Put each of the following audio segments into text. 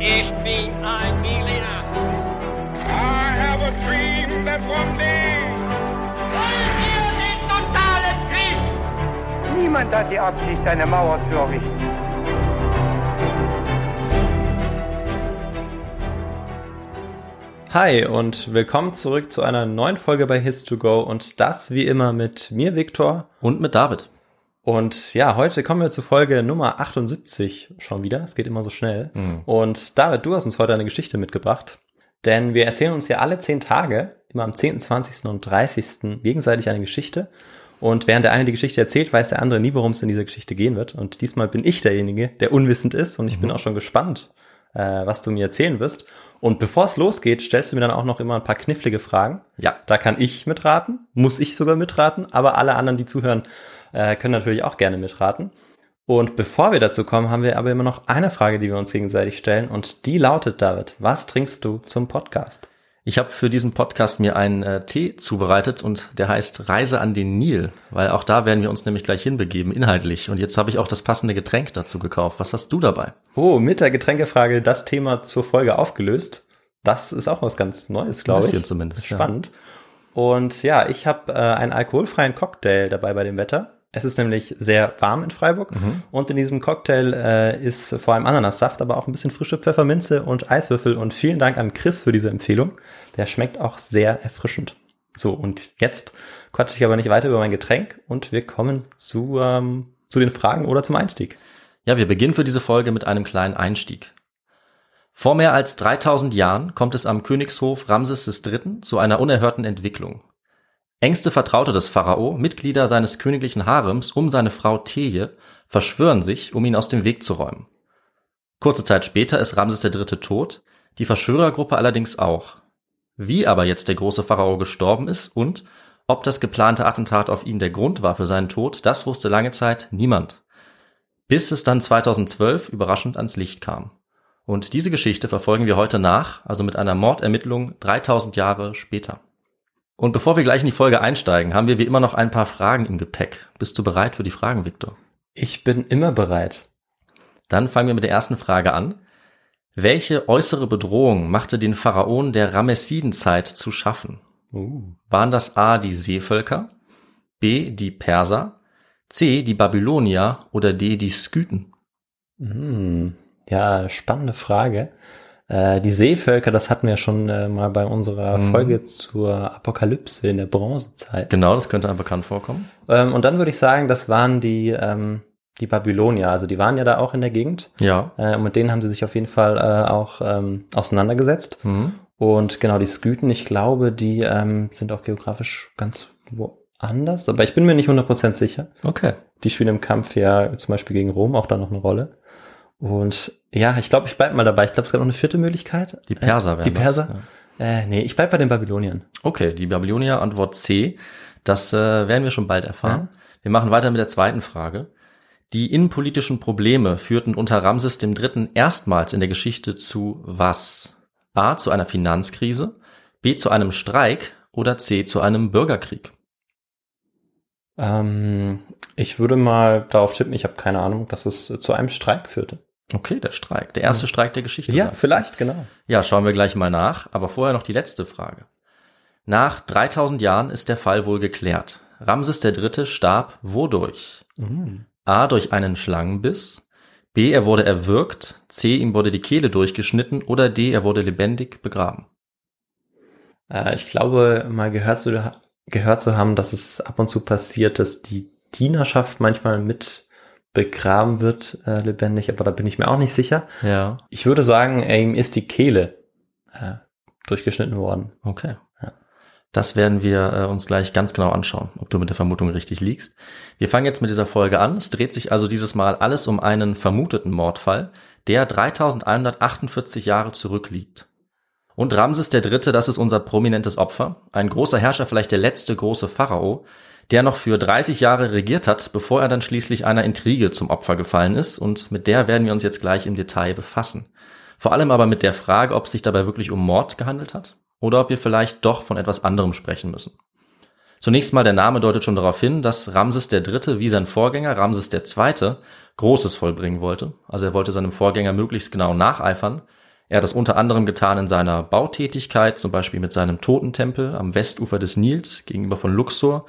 Ich bin ein Berliner. I have a dream that one day. Wollen wir den totalen Krieg? Niemand hat die Absicht, eine Mauer zu errichten. Hi und willkommen zurück zu einer neuen Folge bei His2Go und das wie immer mit mir, Viktor. Und mit David. Und ja, heute kommen wir zu Folge Nummer 78 schon wieder. Es geht immer so schnell. Und David, du hast uns heute eine Geschichte mitgebracht. Denn wir erzählen uns ja alle 10 Tage, immer am 10., 20. und 30. gegenseitig eine Geschichte. Und während der eine die Geschichte erzählt, weiß der andere nie, worum es in dieser Geschichte gehen wird. Und diesmal bin ich derjenige, der unwissend ist. Und ich bin auch schon gespannt, was du mir erzählen wirst. Und bevor es losgeht, stellst du mir dann auch noch immer ein paar knifflige Fragen. Ja. Da kann ich mitraten, muss ich sogar mitraten, aber alle anderen, die zuhören, können natürlich auch gerne mitraten. Und bevor wir dazu kommen, haben wir aber immer noch eine Frage, die wir uns gegenseitig stellen. Und die lautet, David, was trinkst du zum Podcast? Ich habe für diesen Podcast mir einen Tee zubereitet und der heißt Reise an den Nil, weil auch da werden wir uns nämlich gleich hinbegeben, inhaltlich. Und jetzt habe ich auch das passende Getränk dazu gekauft. Was hast du dabei? Oh, mit der Getränkefrage das Thema zur Folge aufgelöst. Das ist auch was ganz Neues, glaube ich. Ein bisschen zumindest. Spannend. Ja. Und ja, ich habe einen alkoholfreien Cocktail dabei bei dem Wetter. Es ist nämlich sehr warm in Freiburg und in diesem Cocktail ist vor allem Ananassaft, aber auch ein bisschen frische Pfefferminze und Eiswürfel. Und vielen Dank an Chris für diese Empfehlung. Der schmeckt auch sehr erfrischend. So, und jetzt quatsche ich aber nicht weiter über mein Getränk und wir kommen zu den Fragen oder zum Einstieg. Ja, wir beginnen für diese Folge mit einem kleinen Einstieg. Vor mehr als 3000 Jahren kommt es am Königshof Ramses III. Zu einer unerhörten Entwicklung. Engste Vertraute des Pharao, Mitglieder seines königlichen Harems um seine Frau Teje, verschwören sich, um ihn aus dem Weg zu räumen. Kurze Zeit später ist Ramses III. Tot, die Verschwörergruppe allerdings auch. Wie aber jetzt der große Pharao gestorben ist und ob das geplante Attentat auf ihn der Grund war für seinen Tod, das wusste lange Zeit niemand. Bis es dann 2012 überraschend ans Licht kam. Und diese Geschichte verfolgen wir heute nach, also mit einer Mordermittlung 3000 Jahre später. Und bevor wir gleich in die Folge einsteigen, haben wir wie immer noch ein paar Fragen im Gepäck. Bist du bereit für die Fragen, Viktor? Ich bin immer bereit. Dann fangen wir mit der ersten Frage an. Welche äußere Bedrohung machte den Pharaonen der Ramessidenzeit zu schaffen? Waren das A, die Seevölker, B, die Perser, C, die Babylonier oder D, die Skythen? Ja, spannende Frage. Die Seevölker, das hatten wir schon mal bei unserer Folge zur Apokalypse in der Bronzezeit. Genau, das könnte einem bekannt vorkommen. Und dann würde ich sagen, das waren die Babylonier. Also die waren ja da auch in der Gegend. Ja. Und mit denen haben sie sich auf jeden Fall auch auseinandergesetzt. Und genau, die Skythen, ich glaube, die sind auch geografisch ganz woanders. Aber ich bin mir nicht 100% sicher. Okay. Die spielen im Kampf ja zum Beispiel gegen Rom auch da noch eine Rolle. Und ja, ich glaube, ich bleib mal dabei. Ich glaube, es gab noch eine vierte Möglichkeit. Die Perser wären Die Perser? das, ja. Nee, ich bleib bei den Babyloniern. Okay, die Babylonier, Antwort C. Das werden wir schon bald erfahren. Ja. Wir machen weiter mit der zweiten Frage. Die innenpolitischen Probleme führten unter Ramses III. Erstmals in der Geschichte zu was? A, zu einer Finanzkrise, B, zu einem Streik oder C, zu einem Bürgerkrieg? Ich würde mal darauf tippen, ich habe keine Ahnung, dass es zu einem Streik führte. Okay, der Streik. Der erste Streik der Geschichte. Ja, vielleicht, genau. Ja, schauen wir gleich mal nach. Aber vorher noch die letzte Frage. Nach 3000 Jahren ist der Fall wohl geklärt. Ramses III. Starb wodurch? A, durch einen Schlangenbiss. B, er wurde erwürgt. C, ihm wurde die Kehle durchgeschnitten. Oder D, er wurde lebendig begraben. Ich glaube, mal gehört zu haben, dass es ab und zu passiert, dass die Dienerschaft manchmal mit begraben wird, lebendig, aber da bin ich mir auch nicht sicher. Ja. Ich würde sagen, ihm ist die Kehle durchgeschnitten worden. Okay. Ja. Das werden wir uns gleich ganz genau anschauen, ob du mit der Vermutung richtig liegst. Wir fangen jetzt mit dieser Folge an. Es dreht sich also dieses Mal alles um einen vermuteten Mordfall, der 3148 Jahre zurückliegt. Und Ramses III., das ist unser prominentes Opfer, ein großer Herrscher, vielleicht der letzte große Pharao, der noch für 30 Jahre regiert hat, bevor er dann schließlich einer Intrige zum Opfer gefallen ist, und mit der werden wir uns jetzt gleich im Detail befassen. Vor allem aber mit der Frage, ob es sich dabei wirklich um Mord gehandelt hat oder ob wir vielleicht doch von etwas anderem sprechen müssen. Zunächst mal, der Name deutet schon darauf hin, dass Ramses III. Wie sein Vorgänger Ramses II. Großes vollbringen wollte. Also er wollte seinem Vorgänger möglichst genau nacheifern. Er hat das unter anderem getan in seiner Bautätigkeit, zum Beispiel mit seinem Totentempel am Westufer des Nils gegenüber von Luxor.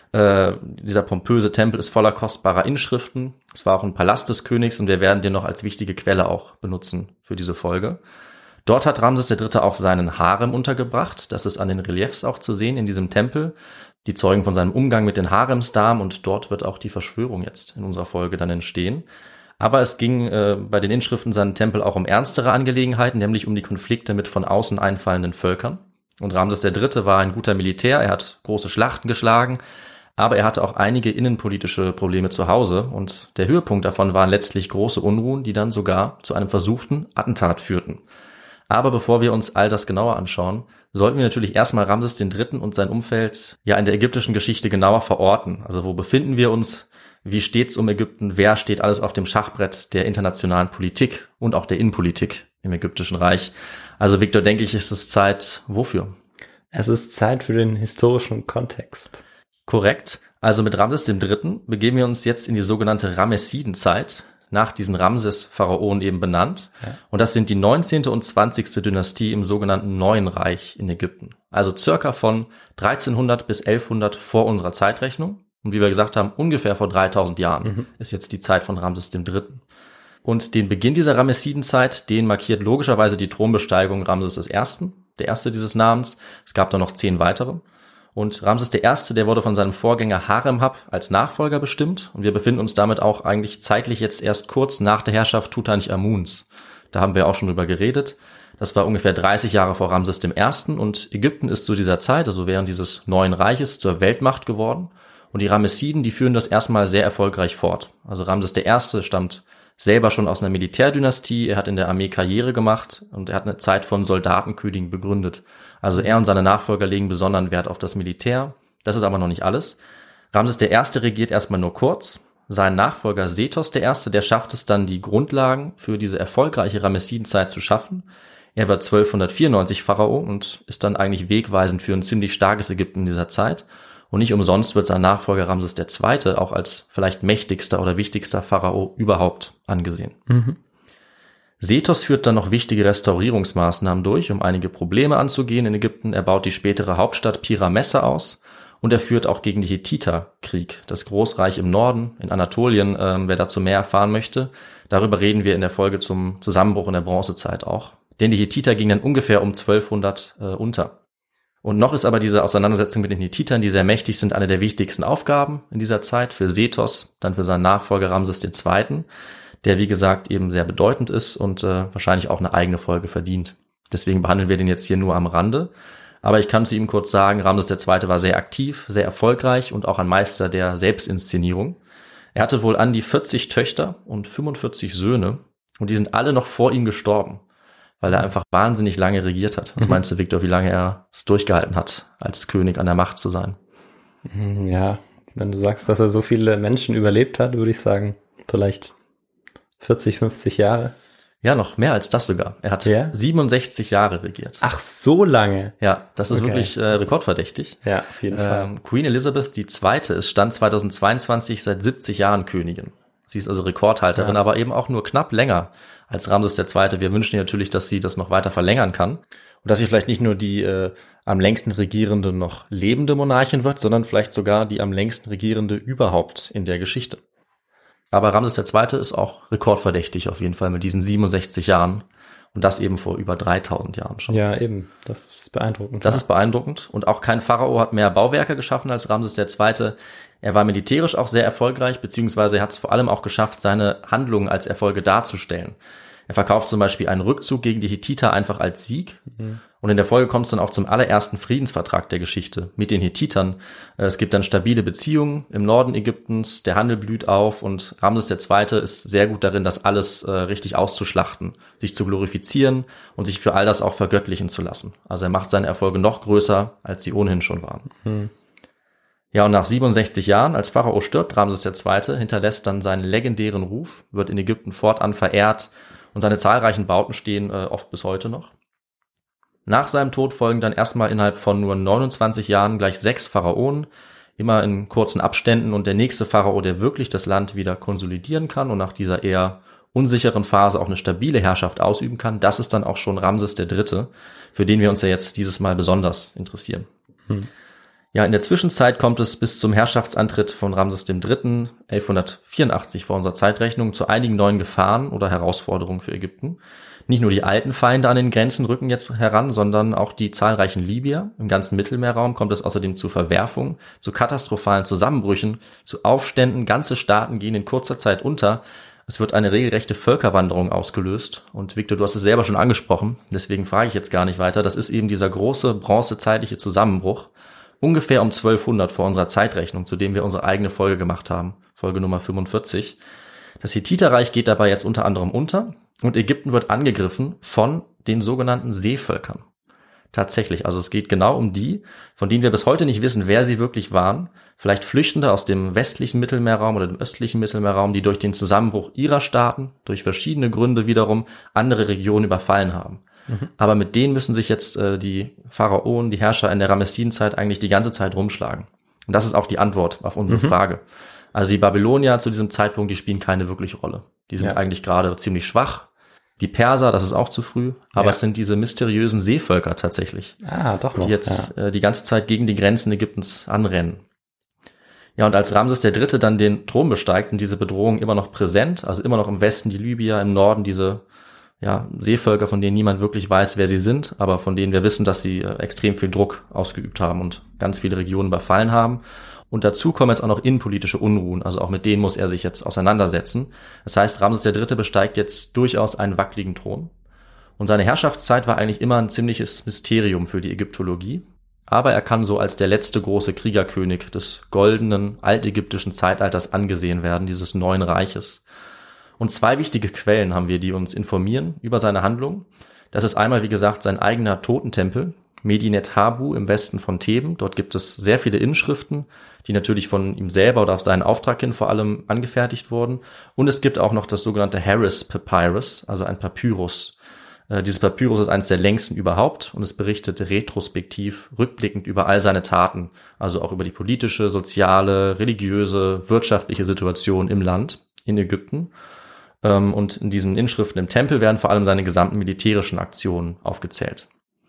Dieser pompöse Tempel ist voller kostbarer Inschriften. Es war auch ein Palast des Königs und wir werden den noch als wichtige Quelle auch benutzen für diese Folge. Dort hat Ramses III. Auch seinen Harem untergebracht. Das ist an den Reliefs auch zu sehen in diesem Tempel. Die zeugen von seinem Umgang mit den Haremsdamen und dort wird auch die Verschwörung jetzt in unserer Folge dann entstehen. Aber es ging bei den Inschriften seinem Tempel auch um ernstere Angelegenheiten, nämlich um die Konflikte mit von außen einfallenden Völkern. Und Ramses III. War ein guter Militär, er hat große Schlachten geschlagen, aber er hatte auch einige innenpolitische Probleme zu Hause und der Höhepunkt davon waren letztlich große Unruhen, die dann sogar zu einem versuchten Attentat führten. Aber bevor wir uns all das genauer anschauen, sollten wir natürlich erstmal Ramses III. Und sein Umfeld ja in der ägyptischen Geschichte genauer verorten. Also wo befinden wir uns? Wie steht's um Ägypten? Wer steht alles auf dem Schachbrett der internationalen Politik und auch der Innenpolitik im ägyptischen Reich? Also Victor, denke ich, ist es Zeit wofür? Es ist Zeit für den historischen Kontext. Korrekt. Also mit Ramses III. Begeben wir uns jetzt in die sogenannte Ramessidenzeit, nach diesen Ramses-Pharaonen eben benannt. Ja. Und das sind die 19. und 20. Dynastie im sogenannten Neuen Reich in Ägypten. Also circa von 1300 bis 1100 vor unserer Zeitrechnung. Und wie wir gesagt haben, ungefähr vor 3000 Jahren ist jetzt die Zeit von Ramses III. Und den Beginn dieser Ramessidenzeit, den markiert logischerweise die Thronbesteigung Ramses I., der erste dieses Namens. Es gab da noch 10 weitere. Und Ramses I., der wurde von seinem Vorgänger Haremhab als Nachfolger bestimmt. Und wir befinden uns damit auch eigentlich zeitlich jetzt erst kurz nach der Herrschaft Tutanchamuns. Da haben wir auch schon drüber geredet. Das war ungefähr 30 Jahre vor Ramses I. Und Ägypten ist zu dieser Zeit, also während dieses neuen Reiches, zur Weltmacht geworden. Und die Ramessiden, die führen das erstmal sehr erfolgreich fort. Also Ramses I. stammt selber schon aus einer Militärdynastie. Er hat in der Armee Karriere gemacht und er hat eine Zeit von Soldatenkönigen begründet. Also er und seine Nachfolger legen besonderen Wert auf das Militär. Das ist aber noch nicht alles. Ramses I. regiert erstmal nur kurz. Sein Nachfolger Sethos I., der schafft es dann, die Grundlagen für diese erfolgreiche Ramessidenzeit zu schaffen. Er wird 1294 Pharao und ist dann eigentlich wegweisend für ein ziemlich starkes Ägypten in dieser Zeit. Und nicht umsonst wird sein Nachfolger Ramses II. Auch als vielleicht mächtigster oder wichtigster Pharao überhaupt angesehen. Sethos führt dann noch wichtige Restaurierungsmaßnahmen durch, um einige Probleme anzugehen in Ägypten. Er baut die spätere Hauptstadt Pira-Messe aus und er führt auch gegen die Hethiter Krieg, das Großreich im Norden, in Anatolien. Wer dazu mehr erfahren möchte, darüber reden wir in der Folge zum Zusammenbruch in der Bronzezeit auch. Denn die Hethiter gingen dann ungefähr um 1200 unter. Und noch ist aber diese Auseinandersetzung mit den Hethitern, die sehr mächtig sind, eine der wichtigsten Aufgaben in dieser Zeit für Sethos, dann für seinen Nachfolger Ramses II., der wie gesagt eben sehr bedeutend ist und wahrscheinlich auch eine eigene Folge verdient. Deswegen behandeln wir den jetzt hier nur am Rande. Aber ich kann zu ihm kurz sagen, Ramses II. War sehr aktiv, sehr erfolgreich und auch ein Meister der Selbstinszenierung. Er hatte wohl an die 40 Töchter und 45 Söhne und die sind alle noch vor ihm gestorben, weil er einfach wahnsinnig lange regiert hat. Was meinst du, Victor, wie lange er es durchgehalten hat, als König an der Macht zu sein? Ja, wenn du sagst, dass er so viele Menschen überlebt hat, würde ich sagen, vielleicht 40, 50 Jahre. Ja, noch mehr als das sogar. Er hat 67 Jahre regiert. Ach, so lange? Ja, das ist wirklich rekordverdächtig. Ja, auf jeden Fall. Queen Elizabeth II. Ist Stand 2022 seit 70 Jahren Königin. Sie ist also Rekordhalterin, aber eben auch nur knapp länger als Ramses II. Wir wünschen ihr natürlich, dass sie das noch weiter verlängern kann. Und dass sie vielleicht nicht nur die am längsten regierende noch lebende Monarchin wird, sondern vielleicht sogar die am längsten regierende überhaupt in der Geschichte. Aber Ramses II. Ist auch rekordverdächtig auf jeden Fall mit diesen 67 Jahren. Und das eben vor über 3000 Jahren schon. Ja, eben. Das ist beeindruckend. Das ist beeindruckend. Und auch kein Pharao hat mehr Bauwerke geschaffen als Ramses II. Er war militärisch auch sehr erfolgreich, beziehungsweise er hat es vor allem auch geschafft, seine Handlungen als Erfolge darzustellen. Er verkauft zum Beispiel einen Rückzug gegen die Hethiter einfach als Sieg. Und in der Folge kommt es dann auch zum allerersten Friedensvertrag der Geschichte mit den Hethitern. Es gibt dann stabile Beziehungen im Norden Ägyptens, der Handel blüht auf und Ramses II. Ist sehr gut darin, das alles richtig auszuschlachten, sich zu glorifizieren und sich für all das auch vergöttlichen zu lassen. Also er macht seine Erfolge noch größer, als sie ohnehin schon waren. Ja, und nach 67 Jahren, als Pharao stirbt, Ramses II. Hinterlässt dann seinen legendären Ruf, wird in Ägypten fortan verehrt und seine zahlreichen Bauten stehen oft bis heute noch. Nach seinem Tod folgen dann erstmal innerhalb von nur 29 Jahren gleich 6 Pharaonen, immer in kurzen Abständen und der nächste Pharao, der wirklich das Land wieder konsolidieren kann und nach dieser eher unsicheren Phase auch eine stabile Herrschaft ausüben kann, das ist dann auch schon Ramses III., für den wir uns ja jetzt dieses Mal besonders interessieren. Ja, in der Zwischenzeit kommt es bis zum Herrschaftsantritt von Ramses III. 1184 vor unserer Zeitrechnung zu einigen neuen Gefahren oder Herausforderungen für Ägypten. Nicht nur die alten Feinde an den Grenzen rücken jetzt heran, sondern auch die zahlreichen Libyer. Im ganzen Mittelmeerraum kommt es außerdem zu Verwerfungen, zu katastrophalen Zusammenbrüchen, zu Aufständen. Ganze Staaten gehen in kurzer Zeit unter. Es wird eine regelrechte Völkerwanderung ausgelöst. Und Victor, du hast es selber schon angesprochen, deswegen frage ich jetzt gar nicht weiter. Das ist eben dieser große bronzezeitliche Zusammenbruch, ungefähr um 1200 vor unserer Zeitrechnung, zu dem wir unsere eigene Folge gemacht haben, Folge Nummer 45. Das Hethiterreich geht dabei jetzt unter anderem unter und Ägypten wird angegriffen von den sogenannten Seevölkern. Tatsächlich, also es geht genau um die, von denen wir bis heute nicht wissen, wer sie wirklich waren. Vielleicht Flüchtende aus dem westlichen Mittelmeerraum oder dem östlichen Mittelmeerraum, die durch den Zusammenbruch ihrer Staaten, durch verschiedene Gründe wiederum, andere Regionen überfallen haben. Aber mit denen müssen sich jetzt die Pharaonen, die Herrscher in der Ramessidenzeit eigentlich die ganze Zeit rumschlagen. Und das ist auch die Antwort auf unsere Frage. Also die Babylonier zu diesem Zeitpunkt, die spielen keine wirkliche Rolle. Die sind eigentlich gerade ziemlich schwach. Die Perser, das ist auch zu früh, aber es sind diese mysteriösen Seevölker tatsächlich, Doch noch, die jetzt die ganze Zeit gegen die Grenzen Ägyptens anrennen. Ja, und als Ramses III. Dann den Thron besteigt, sind diese Bedrohungen immer noch präsent, also immer noch im Westen die Libyer, im Norden diese Seevölker, von denen niemand wirklich weiß, wer sie sind, aber von denen wir wissen, dass sie extrem viel Druck ausgeübt haben und ganz viele Regionen überfallen haben. Und dazu kommen jetzt auch noch innenpolitische Unruhen, also auch mit denen muss er sich jetzt auseinandersetzen. Das heißt, Ramses III. Besteigt jetzt durchaus einen wackeligen Thron. Und seine Herrschaftszeit war eigentlich immer ein ziemliches Mysterium für die Ägyptologie. Aber er kann so als der letzte große Kriegerkönig des goldenen, altägyptischen Zeitalters angesehen werden, dieses neuen Reiches. Und zwei wichtige Quellen haben wir, die uns informieren über seine Handlung. Das ist einmal, wie gesagt, sein eigener Totentempel, Medinet Habu im Westen von Theben. Dort gibt es sehr viele Inschriften, die natürlich von ihm selber oder auf seinen Auftrag hin vor allem angefertigt wurden. Und es gibt auch noch das sogenannte Harris Papyrus, also ein Papyrus. Dieses Papyrus ist eines der längsten überhaupt und es berichtet retrospektiv, rückblickend über all seine Taten, also auch über die politische, soziale, religiöse, wirtschaftliche Situation im Land, in Ägypten. Und in diesen Inschriften im Tempel werden vor allem seine gesamten militärischen Aktionen aufgezählt.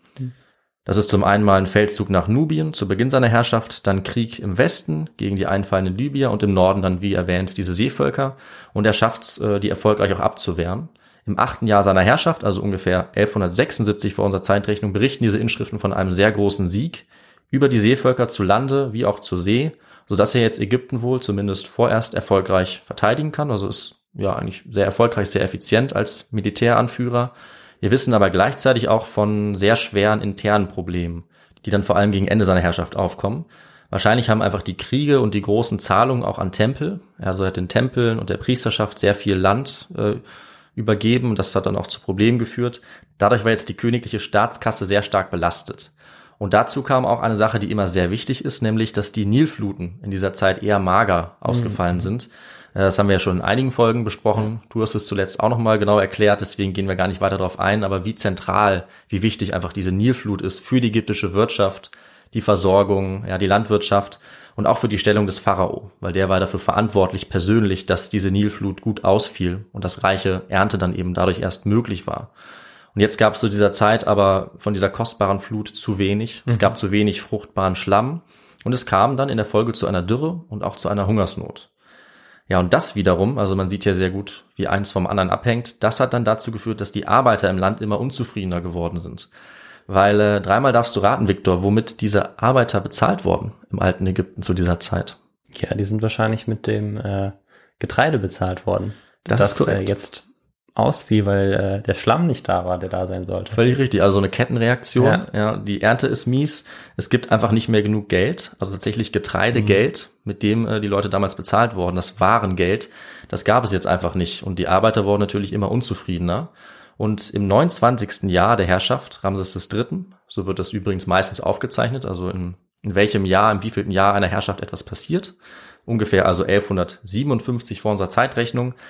Das ist zum einen mal ein Feldzug nach Nubien zu Beginn seiner Herrschaft, dann Krieg im Westen gegen die einfallenden Libyer und im Norden dann, wie erwähnt, diese Seevölker. Und er schafft es, die erfolgreich auch abzuwehren. Im 8. Jahr seiner Herrschaft, also ungefähr 1176 vor unserer Zeitrechnung, berichten diese Inschriften von einem sehr großen Sieg über die Seevölker zu Lande wie auch zur See, sodass er jetzt Ägypten wohl zumindest vorerst erfolgreich verteidigen kann. Also ist eigentlich sehr erfolgreich, sehr effizient als Militäranführer. Wir wissen aber gleichzeitig auch von sehr schweren internen Problemen, die dann vor allem gegen Ende seiner Herrschaft aufkommen. Wahrscheinlich haben einfach die Kriege und die großen Zahlungen auch an Tempel, also er hat den Tempeln und der Priesterschaft sehr viel Land übergeben und das hat dann auch zu Problemen geführt. Dadurch war jetzt die königliche Staatskasse sehr stark belastet. Und dazu kam auch eine Sache, die immer sehr wichtig ist, nämlich, dass die Nilfluten in dieser Zeit eher mager ausgefallen sind. Das haben wir ja schon in einigen Folgen besprochen. Du hast es zuletzt auch nochmal genau erklärt, deswegen gehen wir gar nicht weiter darauf ein. Aber wie zentral, wie wichtig einfach diese Nilflut ist für die ägyptische Wirtschaft, die Versorgung, die Landwirtschaft und auch für die Stellung des Pharao. Weil der war dafür verantwortlich persönlich, dass diese Nilflut gut ausfiel und das reiche Ernte dann eben dadurch erst möglich war. Und jetzt gab es zu dieser Zeit aber von dieser kostbaren Flut zu wenig. Es gab zu wenig fruchtbaren Schlamm und es kam dann in der Folge zu einer Dürre und auch zu einer Hungersnot. Ja, und das wiederum, also man sieht ja sehr gut, wie eins vom anderen abhängt, das hat dann dazu geführt, dass die Arbeiter im Land immer unzufriedener geworden sind. Weil dreimal darfst du raten, Victor, womit diese Arbeiter bezahlt wurden im alten Ägypten zu dieser Zeit. Ja, die sind wahrscheinlich mit dem Getreide bezahlt worden. Das ist korrekt. Jetzt ausfiel, weil der Schlamm nicht da war, der da sein sollte. Völlig richtig, also eine Kettenreaktion. Ja, die Ernte ist mies. Es gibt einfach nicht mehr genug Geld, also tatsächlich Getreidegeld, mit dem die Leute damals bezahlt wurden. Das Warengeld, das gab es jetzt einfach nicht. Und die Arbeiter wurden natürlich immer unzufriedener. Und im 29. Jahr der Herrschaft Ramses III., so wird das übrigens meistens aufgezeichnet, also in welchem Jahr, im wievielten Jahr einer Herrschaft etwas passiert, ungefähr also 1157 vor unserer Zeitrechnung,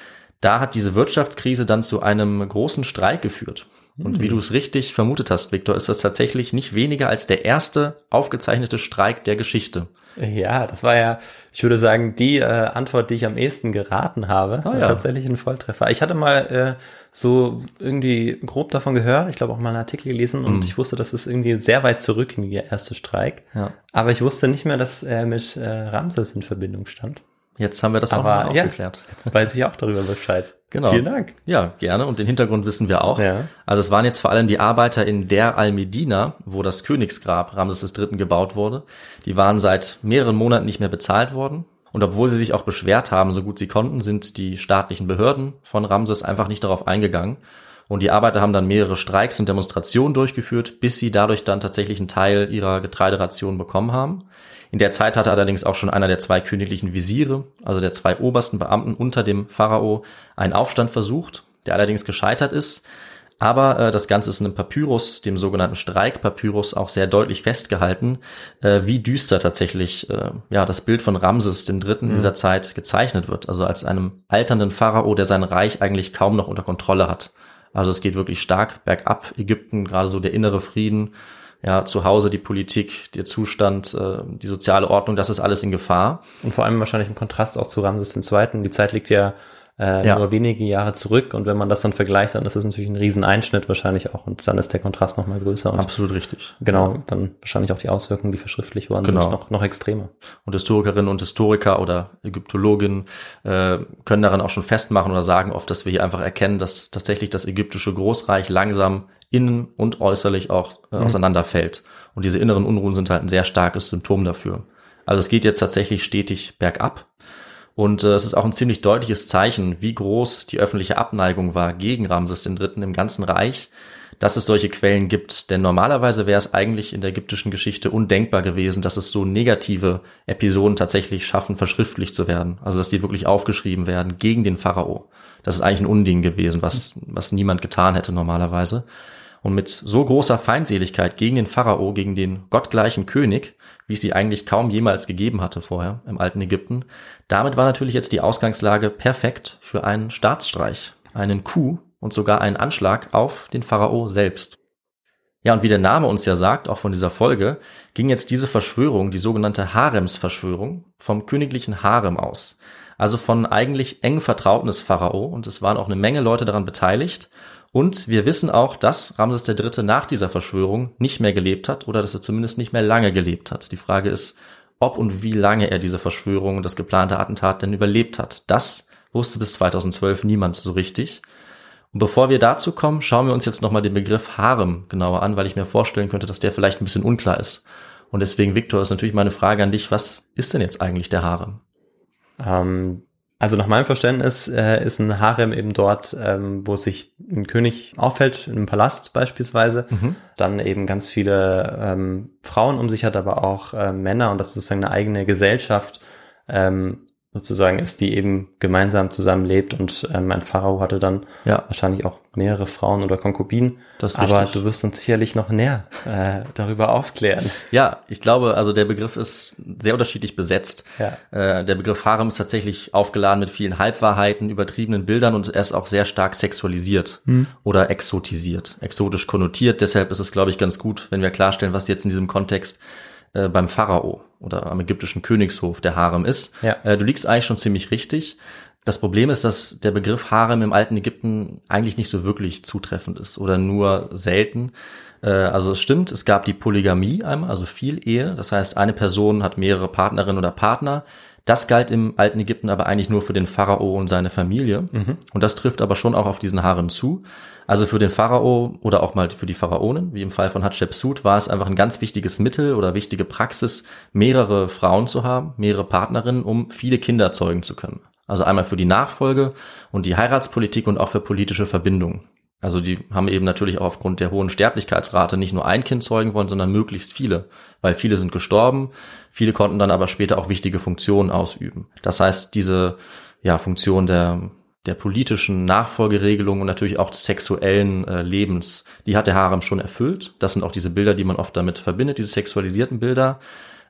Da hat diese Wirtschaftskrise dann zu einem großen Streik geführt. Und wie du es richtig vermutet hast, Viktor, ist das tatsächlich nicht weniger als der erste aufgezeichnete Streik der Geschichte. Ja, das war ja, ich würde sagen, die Antwort, die ich am ehesten geraten habe. Ah, ja. Tatsächlich ein Volltreffer. Ich hatte mal so irgendwie grob davon gehört, ich glaube auch mal einen Artikel gelesen und ich wusste, dass es irgendwie sehr weit zurückging, der erste Streik. Ja. Aber ich wusste nicht mehr, dass er mit Ramses in Verbindung stand. Jetzt haben wir das auch mal aufgeklärt. Jetzt weiß ich auch darüber Bescheid. Genau. Vielen Dank. Ja, gerne. Und den Hintergrund wissen wir auch. Ja. Also es waren jetzt vor allem die Arbeiter in Der al-Medina, wo das Königsgrab Ramses III. Gebaut wurde. Die waren seit mehreren Monaten nicht mehr bezahlt worden. Und obwohl sie sich auch beschwert haben, so gut sie konnten, sind die staatlichen Behörden von Ramses einfach nicht darauf eingegangen. Und die Arbeiter haben dann mehrere Streiks und Demonstrationen durchgeführt, bis sie dadurch dann tatsächlich einen Teil ihrer Getreideration bekommen haben. In der Zeit hatte allerdings auch schon einer der 2 königlichen Visiere, also der 2 obersten Beamten unter dem Pharao, einen Aufstand versucht, der allerdings gescheitert ist. Aber das Ganze ist in einem Papyrus, dem sogenannten Streikpapyrus, auch sehr deutlich festgehalten, wie düster tatsächlich das Bild von Ramses III. In dieser Zeit gezeichnet wird. Also als einem alternden Pharao, der sein Reich eigentlich kaum noch unter Kontrolle hat. Also es geht wirklich stark bergab. Ägypten, gerade so der innere Frieden, ja, zu Hause die Politik, der Zustand, die soziale Ordnung, das ist alles in Gefahr. Und vor allem wahrscheinlich im Kontrast auch zu Ramses II. Die Zeit liegt ja nur wenige Jahre zurück und wenn man das dann vergleicht, dann ist es natürlich ein Rieseneinschnitt wahrscheinlich auch und dann ist der Kontrast nochmal größer. Und absolut richtig. Genau, dann wahrscheinlich auch die Auswirkungen, die verschriftlicht worden sind, noch extremer. Und Historikerinnen und Historiker oder Ägyptologinnen können daran auch schon festmachen oder sagen oft, dass wir hier einfach erkennen, dass tatsächlich das ägyptische Großreich langsam innen und äußerlich auch auseinanderfällt. Und diese inneren Unruhen sind halt ein sehr starkes Symptom dafür. Also es geht jetzt tatsächlich stetig bergab. Und es ist auch ein ziemlich deutliches Zeichen, wie groß die öffentliche Abneigung war gegen Ramses III. Im ganzen Reich, dass es solche Quellen gibt. Denn normalerweise wäre es eigentlich in der ägyptischen Geschichte undenkbar gewesen, dass es so negative Episoden tatsächlich schaffen, verschriftlicht zu werden. Also dass die wirklich aufgeschrieben werden gegen den Pharao. Das ist eigentlich ein Unding gewesen, was niemand getan hätte normalerweise. Und mit so großer Feindseligkeit gegen den Pharao, gegen den gottgleichen König, wie es sie eigentlich kaum jemals gegeben hatte vorher im alten Ägypten, damit war natürlich jetzt die Ausgangslage perfekt für einen Staatsstreich, einen Coup und sogar einen Anschlag auf den Pharao selbst. Ja, und wie der Name uns ja sagt, auch von dieser Folge, ging jetzt diese Verschwörung, die sogenannte Haremsverschwörung, vom königlichen Harem aus. Also von eigentlich eng Vertrauten des Pharao und es waren auch eine Menge Leute daran beteiligt. Und wir wissen auch, dass Ramses III. Nach dieser Verschwörung nicht mehr gelebt hat oder dass er zumindest nicht mehr lange gelebt hat. Die Frage ist, ob und wie lange er diese Verschwörung und das geplante Attentat denn überlebt hat. Das wusste bis 2012 niemand so richtig. Und bevor wir dazu kommen, schauen wir uns jetzt nochmal den Begriff Harem genauer an, weil ich mir vorstellen könnte, dass der vielleicht ein bisschen unklar ist. Und deswegen, Viktor, ist natürlich meine Frage an dich, was ist denn jetzt eigentlich der Harem? Also nach meinem Verständnis ist ein Harem eben dort, wo sich ein König aufhält, in einem Palast beispielsweise, dann eben ganz viele Frauen um sich hat, aber auch Männer und das ist sozusagen eine eigene Gesellschaft sozusagen ist, die eben gemeinsam zusammenlebt und ein Pharao hatte dann wahrscheinlich auch mehrere Frauen oder Konkubinen. Das ist aber richtig. Du wirst uns sicherlich noch näher darüber aufklären. Ja, ich glaube, also der Begriff ist sehr unterschiedlich besetzt. Ja. Der Begriff Harem ist tatsächlich aufgeladen mit vielen Halbwahrheiten, übertriebenen Bildern und er ist auch sehr stark sexualisiert oder exotisiert, exotisch konnotiert. Deshalb ist es, glaube ich, ganz gut, wenn wir klarstellen, was jetzt in diesem Kontext beim Pharao oder am ägyptischen Königshof der Harem ist. Ja. Du liegst eigentlich schon ziemlich richtig. Das Problem ist, dass der Begriff Harem im alten Ägypten eigentlich nicht so wirklich zutreffend ist oder nur selten. Also es stimmt, es gab die Polygamie einmal, also Vielehe. Das heißt, eine Person hat mehrere Partnerinnen oder Partner. Das galt im alten Ägypten aber eigentlich nur für den Pharao und seine Familie. Und das trifft aber schon auch auf diesen Harem zu. Also für den Pharao oder auch mal für die Pharaonen, wie im Fall von Hatschepsut, war es einfach ein ganz wichtiges Mittel oder wichtige Praxis, mehrere Frauen zu haben, mehrere Partnerinnen, um viele Kinder zeugen zu können. Also einmal für die Nachfolge und die Heiratspolitik und auch für politische Verbindungen. Also die haben eben natürlich auch aufgrund der hohen Sterblichkeitsrate nicht nur ein Kind zeugen wollen, sondern möglichst viele, weil viele sind gestorben, viele konnten dann aber später auch wichtige Funktionen ausüben. Das heißt, diese Funktion der politischen Nachfolgeregelung und natürlich auch des sexuellen Lebens, die hat der Harem schon erfüllt. Das sind auch diese Bilder, die man oft damit verbindet, diese sexualisierten Bilder.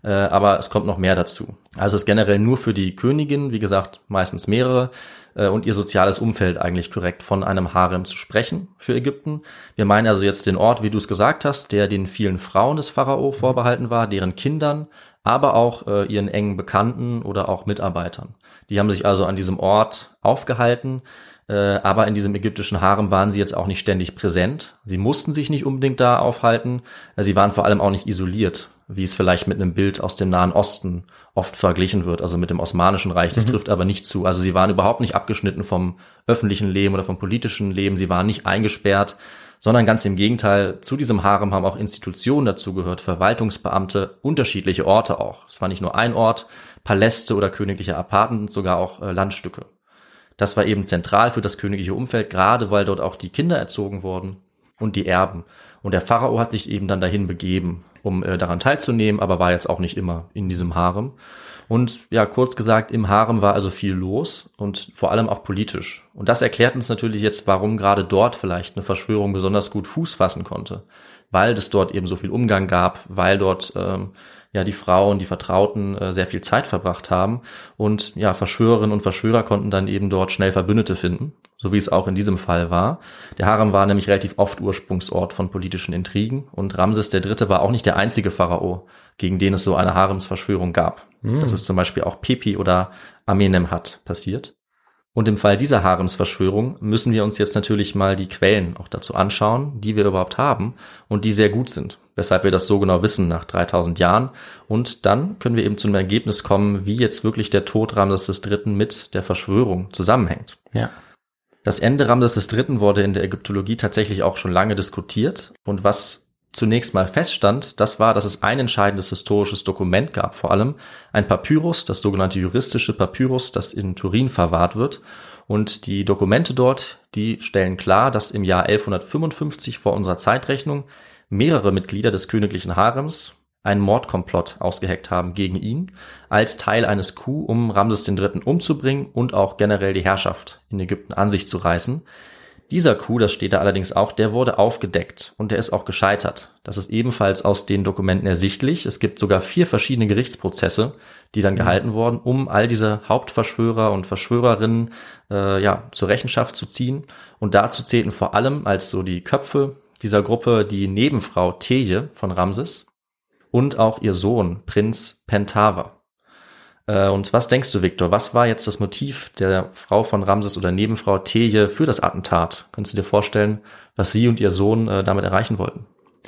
aber es kommt noch mehr dazu. Also es ist generell nur für die Königin, wie gesagt, meistens mehrere, und ihr soziales Umfeld eigentlich korrekt von einem Harem zu sprechen für Ägypten. Wir meinen also jetzt den Ort, wie du es gesagt hast, der den vielen Frauen des Pharao vorbehalten war, deren Kindern, aber auch ihren engen Bekannten oder auch Mitarbeitern. Die haben sich also an diesem Ort aufgehalten, aber in diesem ägyptischen Harem waren sie jetzt auch nicht ständig präsent. Sie mussten sich nicht unbedingt da aufhalten. Sie waren vor allem auch nicht isoliert, wie es vielleicht mit einem Bild aus dem Nahen Osten oft verglichen wird, also mit dem Osmanischen Reich. Das trifft aber nicht zu. Also sie waren überhaupt nicht abgeschnitten vom öffentlichen Leben oder vom politischen Leben. Sie waren nicht eingesperrt, sondern ganz im Gegenteil. Zu diesem Harem haben auch Institutionen dazugehört, Verwaltungsbeamte, unterschiedliche Orte auch. Es war nicht nur ein Ort, Paläste oder königliche Apartments, sogar auch Landstücke. Das war eben zentral für das königliche Umfeld, gerade weil dort auch die Kinder erzogen wurden und die Erben. Und der Pharao hat sich eben dann dahin begeben, um daran teilzunehmen, aber war jetzt auch nicht immer in diesem Harem. Und ja, kurz gesagt, im Harem war also viel los und vor allem auch politisch. Und das erklärt uns natürlich jetzt, warum gerade dort vielleicht eine Verschwörung besonders gut Fuß fassen konnte. Weil es dort eben so viel Umgang gab, weil dort die Frauen, die Vertrauten sehr viel Zeit verbracht haben. Und ja, Verschwörerinnen und Verschwörer konnten dann eben dort schnell Verbündete finden, so wie es auch in diesem Fall war. Der Harem war nämlich relativ oft Ursprungsort von politischen Intrigen und Ramses III. War auch nicht der einzige Pharao, gegen den es so eine Haremsverschwörung gab. Das ist zum Beispiel auch Pepi oder Amenemhat passiert. Und im Fall dieser Haremsverschwörung müssen wir uns jetzt natürlich mal die Quellen auch dazu anschauen, die wir überhaupt haben und die sehr gut sind, weshalb wir das so genau wissen nach 3000 Jahren. Und dann können wir eben zu einem Ergebnis kommen, wie jetzt wirklich der Tod Ramses III. Mit der Verschwörung zusammenhängt. Ja. Das Ende Ramses III. Wurde in der Ägyptologie tatsächlich auch schon lange diskutiert. Und was zunächst mal feststand, das war, dass es ein entscheidendes historisches Dokument gab, vor allem ein Papyrus, das sogenannte juristische Papyrus, das in Turin verwahrt wird. Und die Dokumente dort, die stellen klar, dass im Jahr 1155 vor unserer Zeitrechnung mehrere Mitglieder des königlichen Harems einen Mordkomplott ausgeheckt haben gegen ihn, als Teil eines Coups, um Ramses III. Umzubringen und auch generell die Herrschaft in Ägypten an sich zu reißen. Dieser Coup, das steht da allerdings auch, der wurde aufgedeckt und der ist auch gescheitert. Das ist ebenfalls aus den Dokumenten ersichtlich. Es gibt sogar 4 verschiedene Gerichtsprozesse, die dann gehalten wurden, um all diese Hauptverschwörer und Verschwörerinnen zur Rechenschaft zu ziehen. Und dazu zählten vor allem als so die Köpfe dieser Gruppe die Nebenfrau Teje von Ramses und auch ihr Sohn, Prinz Pentava. Und was denkst du, Viktor, was war jetzt das Motiv der Frau von Ramses oder Nebenfrau Teje für das Attentat? Kannst du dir vorstellen, was sie und ihr Sohn damit erreichen wollten?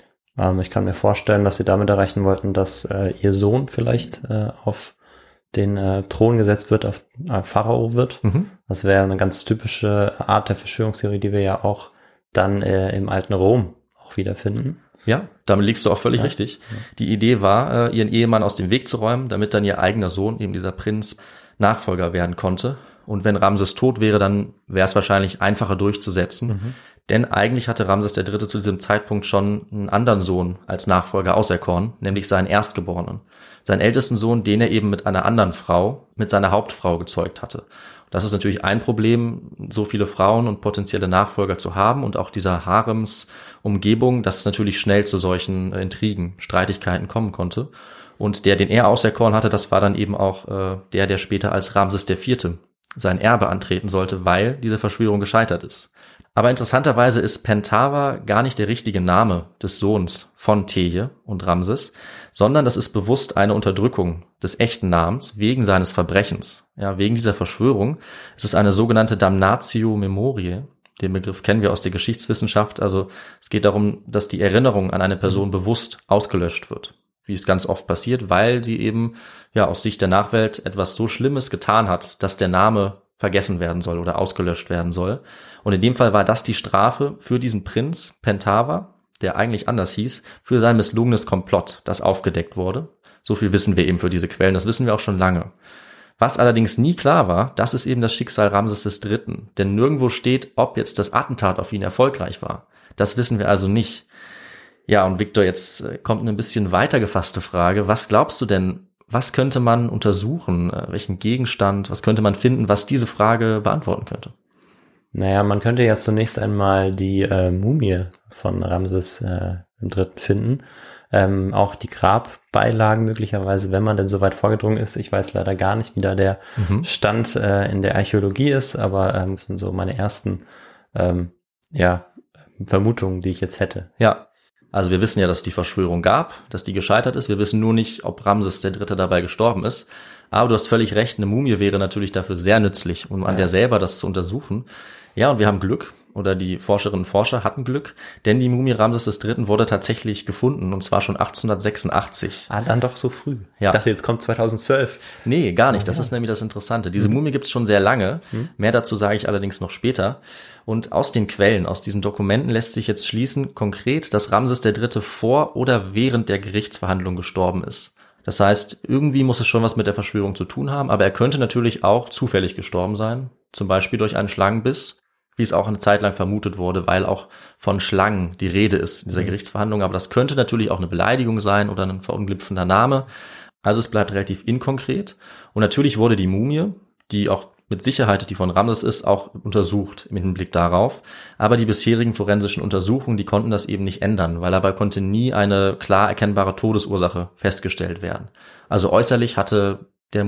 Ich kann mir vorstellen, dass sie damit erreichen wollten, dass ihr Sohn vielleicht auf den Thron gesetzt wird, auf Pharao wird. Das wäre eine ganz typische Art der Verschwörungstheorie, die wir ja auch dann im alten Rom auch wiederfinden. Ja, damit liegst du auch völlig richtig. Ja. Die Idee war, ihren Ehemann aus dem Weg zu räumen, damit dann ihr eigener Sohn, eben dieser Prinz, Nachfolger werden konnte. Und wenn Ramses tot wäre, dann wäre es wahrscheinlich einfacher durchzusetzen. Denn eigentlich hatte Ramses III. Zu diesem Zeitpunkt schon einen anderen Sohn als Nachfolger auserkoren, nämlich seinen Erstgeborenen. Seinen ältesten Sohn, den er eben mit einer anderen Frau, mit seiner Hauptfrau gezeugt hatte. Das ist natürlich ein Problem, so viele Frauen und potenzielle Nachfolger zu haben und auch dieser Haremsumgebung, dass es natürlich schnell zu solchen Intrigen, Streitigkeiten kommen konnte. Und der, den er auserkoren hatte, das war dann eben auch der später als Ramses IV. Sein Erbe antreten sollte, weil diese Verschwörung gescheitert ist. Aber interessanterweise ist Pentava gar nicht der richtige Name des Sohns von Teje und Ramses, sondern das ist bewusst eine Unterdrückung des echten Namens wegen seines Verbrechens. Ja, wegen dieser Verschwörung. Es ist eine sogenannte Damnatio Memoriae. Den Begriff kennen wir aus der Geschichtswissenschaft. Also es geht darum, dass die Erinnerung an eine Person bewusst ausgelöscht wird. Wie es ganz oft passiert, weil sie eben aus Sicht der Nachwelt etwas so Schlimmes getan hat, dass der Name vergessen werden soll oder ausgelöscht werden soll. Und in dem Fall war das die Strafe für diesen Prinz Pentava, der eigentlich anders hieß, für sein misslungenes Komplott, das aufgedeckt wurde. So viel wissen wir eben für diese Quellen, das wissen wir auch schon lange. Was allerdings nie klar war, das ist eben das Schicksal Ramses III. Denn nirgendwo steht, ob jetzt das Attentat auf ihn erfolgreich war. Das wissen wir also nicht. Ja, und Viktor, jetzt kommt eine bisschen weiter gefasste Frage. Was glaubst du denn, was könnte man untersuchen? Welchen Gegenstand, was könnte man finden, was diese Frage beantworten könnte? Naja, man könnte ja zunächst einmal die Mumie von Ramses III. Finden. auch die Grabbeilagen möglicherweise, wenn man denn so weit vorgedrungen ist. Ich weiß leider gar nicht, wie da der Stand in der Archäologie ist, aber das sind so meine ersten Vermutungen, die ich jetzt hätte. Ja, also wir wissen ja, dass es die Verschwörung gab, dass die gescheitert ist. Wir wissen nur nicht, ob Ramses III. Dabei gestorben ist. Aber du hast völlig recht, eine Mumie wäre natürlich dafür sehr nützlich, um an der selber das zu untersuchen. Ja, und wir haben Glück, oder die Forscherinnen und Forscher hatten Glück, denn die Mumie Ramses III. Wurde tatsächlich gefunden, und zwar schon 1886. Ah, dann doch so früh. Ja. Ich dachte, jetzt kommt 2012. Nee, gar nicht. Das ist nämlich das Interessante. Diese Mumie gibt's schon sehr lange. Mehr dazu sage ich allerdings noch später. Und aus den Quellen, aus diesen Dokumenten lässt sich jetzt schließen, konkret, dass Ramses III. Vor oder während der Gerichtsverhandlung gestorben ist. Das heißt, irgendwie muss es schon was mit der Verschwörung zu tun haben, aber er könnte natürlich auch zufällig gestorben sein. Zum Beispiel durch einen Schlangenbiss, wie es auch eine Zeit lang vermutet wurde, weil auch von Schlangen die Rede ist in dieser Gerichtsverhandlung. Aber das könnte natürlich auch eine Beleidigung sein oder ein verunglimpfender Name. Also es bleibt relativ inkonkret. Und natürlich wurde die Mumie, die auch mit Sicherheit die von Ramses ist, auch untersucht im Hinblick darauf. Aber die bisherigen forensischen Untersuchungen, die konnten das eben nicht ändern, weil dabei konnte nie eine klar erkennbare Todesursache festgestellt werden. Also äußerlich hatte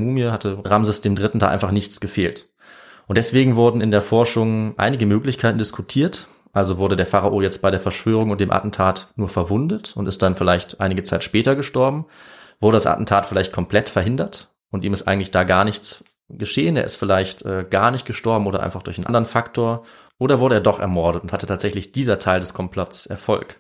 Ramses III. Da einfach nichts gefehlt. Und deswegen wurden in der Forschung einige Möglichkeiten diskutiert. Also wurde der Pharao jetzt bei der Verschwörung und dem Attentat nur verwundet und ist dann vielleicht einige Zeit später gestorben? Wurde das Attentat vielleicht komplett verhindert und ihm ist eigentlich da gar nichts geschehen? Er ist vielleicht gar nicht gestorben oder einfach durch einen anderen Faktor? Oder wurde er doch ermordet und hatte tatsächlich dieser Teil des Komplotts Erfolg?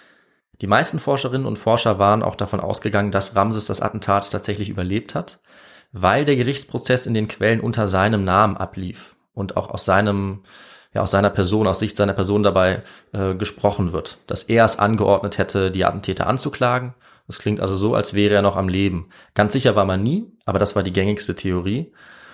Die meisten Forscherinnen und Forscher waren auch davon ausgegangen, dass Ramses das Attentat tatsächlich überlebt hat, weil der Gerichtsprozess in den Quellen unter seinem Namen ablief und auch aus seiner Person, aus Sicht seiner Person dabei gesprochen wird, dass er es angeordnet hätte, die Attentäter anzuklagen. Das klingt also so, als wäre er noch am Leben. Ganz sicher war man nie, aber das war die gängigste Theorie.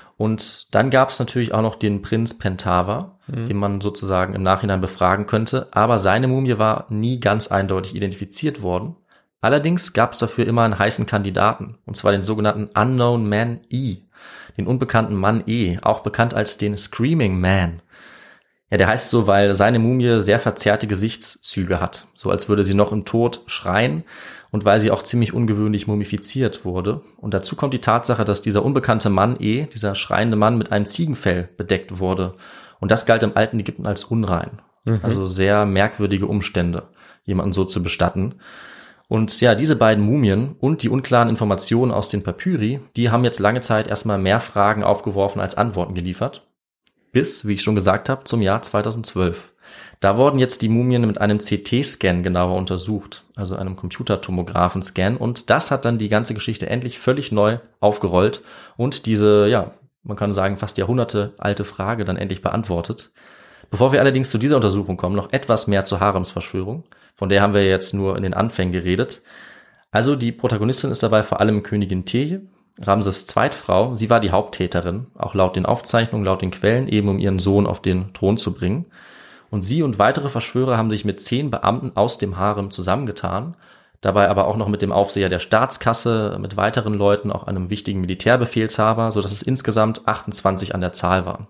Und dann gab es natürlich auch noch den Prinz Pentava, den man sozusagen im Nachhinein befragen könnte, aber seine Mumie war nie ganz eindeutig identifiziert worden. Allerdings gab es dafür immer einen heißen Kandidaten, und zwar den sogenannten Unknown Man E, den unbekannten Mann E, auch bekannt als den Screaming Man. Ja, der heißt so, weil seine Mumie sehr verzerrte Gesichtszüge hat, so als würde sie noch im Tod schreien und weil sie auch ziemlich ungewöhnlich mumifiziert wurde. Und dazu kommt die Tatsache, dass dieser unbekannte Mann E, dieser schreiende Mann, mit einem Ziegenfell bedeckt wurde. Und das galt im alten Ägypten als unrein. Also sehr merkwürdige Umstände, jemanden so zu bestatten. Und ja, diese beiden Mumien und die unklaren Informationen aus den Papyri, die haben jetzt lange Zeit erstmal mehr Fragen aufgeworfen als Antworten geliefert. Bis, wie ich schon gesagt habe, zum Jahr 2012. Da wurden jetzt die Mumien mit einem CT-Scan genauer untersucht, also einem Computertomographen-Scan. Und das hat dann die ganze Geschichte endlich völlig neu aufgerollt und diese, ja, man kann sagen, fast Jahrhunderte alte Frage dann endlich beantwortet. Bevor wir allerdings zu dieser Untersuchung kommen, noch etwas mehr zur Haremsverschwörung. Von der haben wir jetzt nur in den Anfängen geredet. Also die Protagonistin ist dabei vor allem Königin Tiye, Ramses Zweitfrau. Sie war die Haupttäterin, auch laut den Aufzeichnungen, laut den Quellen, eben um ihren Sohn auf den Thron zu bringen. Und sie und weitere Verschwörer haben sich mit 10 Beamten aus dem Harem zusammengetan, dabei aber auch noch mit dem Aufseher der Staatskasse, mit weiteren Leuten, auch einem wichtigen Militärbefehlshaber, sodass es insgesamt 28 an der Zahl waren.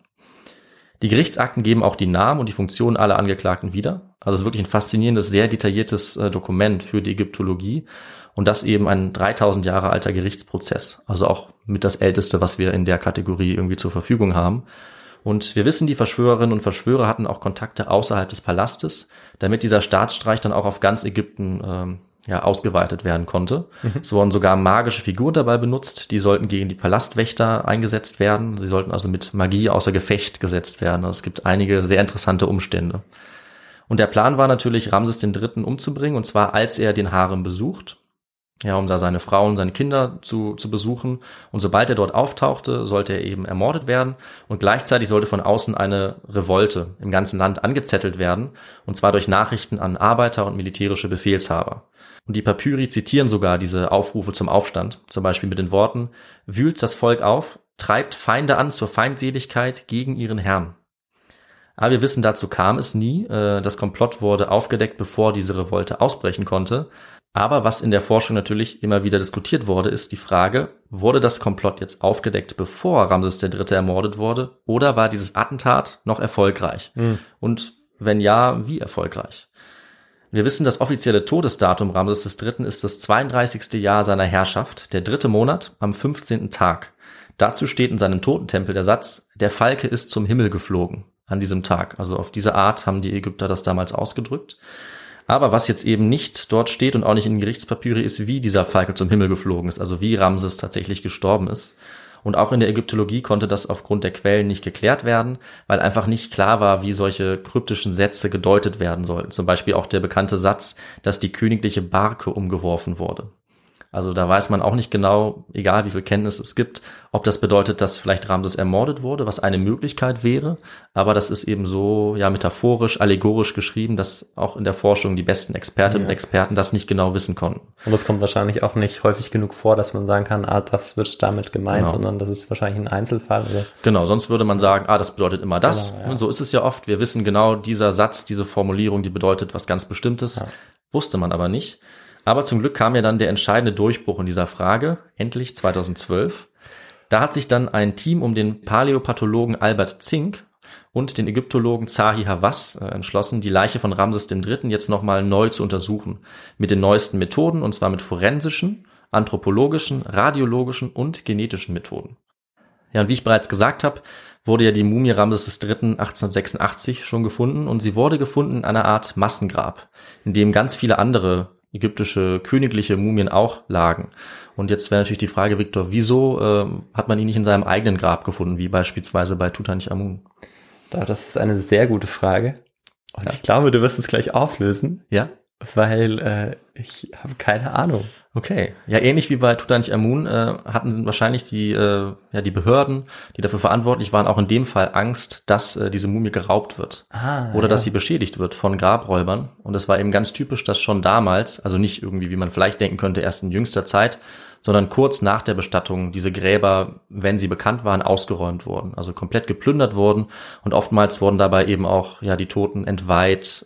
Die Gerichtsakten geben auch die Namen und die Funktionen aller Angeklagten wieder. Also es ist wirklich ein faszinierendes, sehr detailliertes Dokument für die Ägyptologie. Und das eben ein 3000 Jahre alter Gerichtsprozess. Also auch mit das älteste, was wir in der Kategorie irgendwie zur Verfügung haben. Und wir wissen, die Verschwörerinnen und Verschwörer hatten auch Kontakte außerhalb des Palastes, damit dieser Staatsstreich dann auch auf ganz Ägypten ausgeweitet werden konnte. Es wurden sogar magische Figuren dabei benutzt, die sollten gegen die Palastwächter eingesetzt werden. Sie sollten also mit Magie außer Gefecht gesetzt werden. Also es gibt einige sehr interessante Umstände. Und der Plan war natürlich, Ramses III. Umzubringen, und zwar als er den Harem besucht, ja, um da seine Frau und seine Kinder zu besuchen. Und sobald er dort auftauchte, sollte er eben ermordet werden. Und gleichzeitig sollte von außen eine Revolte im ganzen Land angezettelt werden. Und zwar durch Nachrichten an Arbeiter und militärische Befehlshaber. Und die Papyri zitieren sogar diese Aufrufe zum Aufstand. Zum Beispiel mit den Worten: Wühlt das Volk auf, treibt Feinde an zur Feindseligkeit gegen ihren Herrn. Aber wir wissen, dazu kam es nie. Das Komplott wurde aufgedeckt, bevor diese Revolte ausbrechen konnte. Aber was in der Forschung natürlich immer wieder diskutiert wurde, ist die Frage, wurde das Komplott jetzt aufgedeckt, bevor Ramses III. Ermordet wurde, oder war dieses Attentat noch erfolgreich? Und wenn ja, wie erfolgreich? Wir wissen, das offizielle Todesdatum Ramses III. Ist das 32. Jahr seiner Herrschaft, der 3. Monat am 15. Tag. Dazu steht in seinem Totentempel der Satz, der Falke ist zum Himmel geflogen an diesem Tag. Also auf diese Art haben die Ägypter das damals ausgedrückt. Aber was jetzt eben nicht dort steht und auch nicht in den Gerichtspapiere ist, wie dieser Falke zum Himmel geflogen ist, also wie Ramses tatsächlich gestorben ist. Und auch in der Ägyptologie konnte das aufgrund der Quellen nicht geklärt werden, weil einfach nicht klar war, wie solche kryptischen Sätze gedeutet werden sollten. Zum Beispiel auch der bekannte Satz, dass die königliche Barke umgeworfen wurde. Also da weiß man auch nicht genau, egal wie viel Kenntnis es gibt, ob das bedeutet, dass vielleicht Ramses ermordet wurde, was eine Möglichkeit wäre. Aber das ist eben so ja metaphorisch, allegorisch geschrieben, dass auch in der Forschung die besten Expertinnen und Experten das nicht genau wissen konnten. Und das kommt wahrscheinlich auch nicht häufig genug vor, dass man sagen kann, das wird damit gemeint, sondern das ist wahrscheinlich ein Einzelfall. Oder? Genau, sonst würde man sagen, das bedeutet immer das. Genau, ja. Und so ist es ja oft. Wir wissen genau, dieser Satz, diese Formulierung, die bedeutet was ganz Bestimmtes. Ja. Wusste man aber nicht. Aber zum Glück kam ja dann der entscheidende Durchbruch in dieser Frage, endlich 2012. Da hat sich dann ein Team um den Paläopathologen Albert Zink und den Ägyptologen Zahi Hawass entschlossen, die Leiche von Ramses III. Jetzt nochmal neu zu untersuchen. Mit den neuesten Methoden, und zwar mit forensischen, anthropologischen, radiologischen und genetischen Methoden. Ja, und wie ich bereits gesagt habe, wurde ja die Mumie Ramses III. 1886 schon gefunden und sie wurde gefunden in einer Art Massengrab, in dem ganz viele andere ägyptische königliche Mumien auch lagen. Und jetzt wäre natürlich die Frage, Viktor, wieso hat man ihn nicht in seinem eigenen Grab gefunden, wie beispielsweise bei Tutanchamun? Das ist eine sehr gute Frage. Und ich glaube, du wirst es gleich auflösen. Ja? Weil ich habe keine Ahnung. Okay. Ja, ähnlich wie bei Tutanchamun hatten wahrscheinlich die Behörden, die dafür verantwortlich waren, auch in dem Fall Angst, dass diese Mumie geraubt wird. Oder dass sie beschädigt wird von Grabräubern. Und es war eben ganz typisch, dass schon damals, also nicht irgendwie, wie man vielleicht denken könnte, erst in jüngster Zeit, sondern kurz nach der Bestattung diese Gräber, wenn sie bekannt waren, ausgeräumt wurden, also komplett geplündert wurden und oftmals wurden dabei eben auch die Toten entweiht,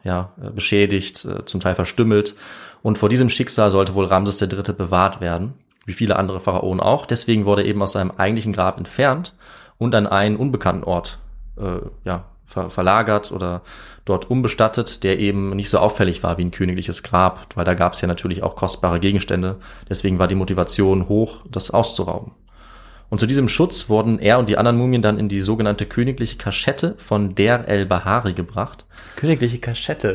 beschädigt, zum Teil verstümmelt und vor diesem Schicksal sollte wohl Ramses III. Bewahrt werden, wie viele andere Pharaonen auch. Deswegen wurde er eben aus seinem eigentlichen Grab entfernt und an einen unbekannten Ort verlagert oder dort umbestattet, der eben nicht so auffällig war wie ein königliches Grab, weil da gab es ja natürlich auch kostbare Gegenstände. Deswegen war die Motivation hoch, das auszurauben. Und zu diesem Schutz wurden er und die anderen Mumien dann in die sogenannte königliche Kaschette von Der el-Bahari gebracht. Königliche Kaschette,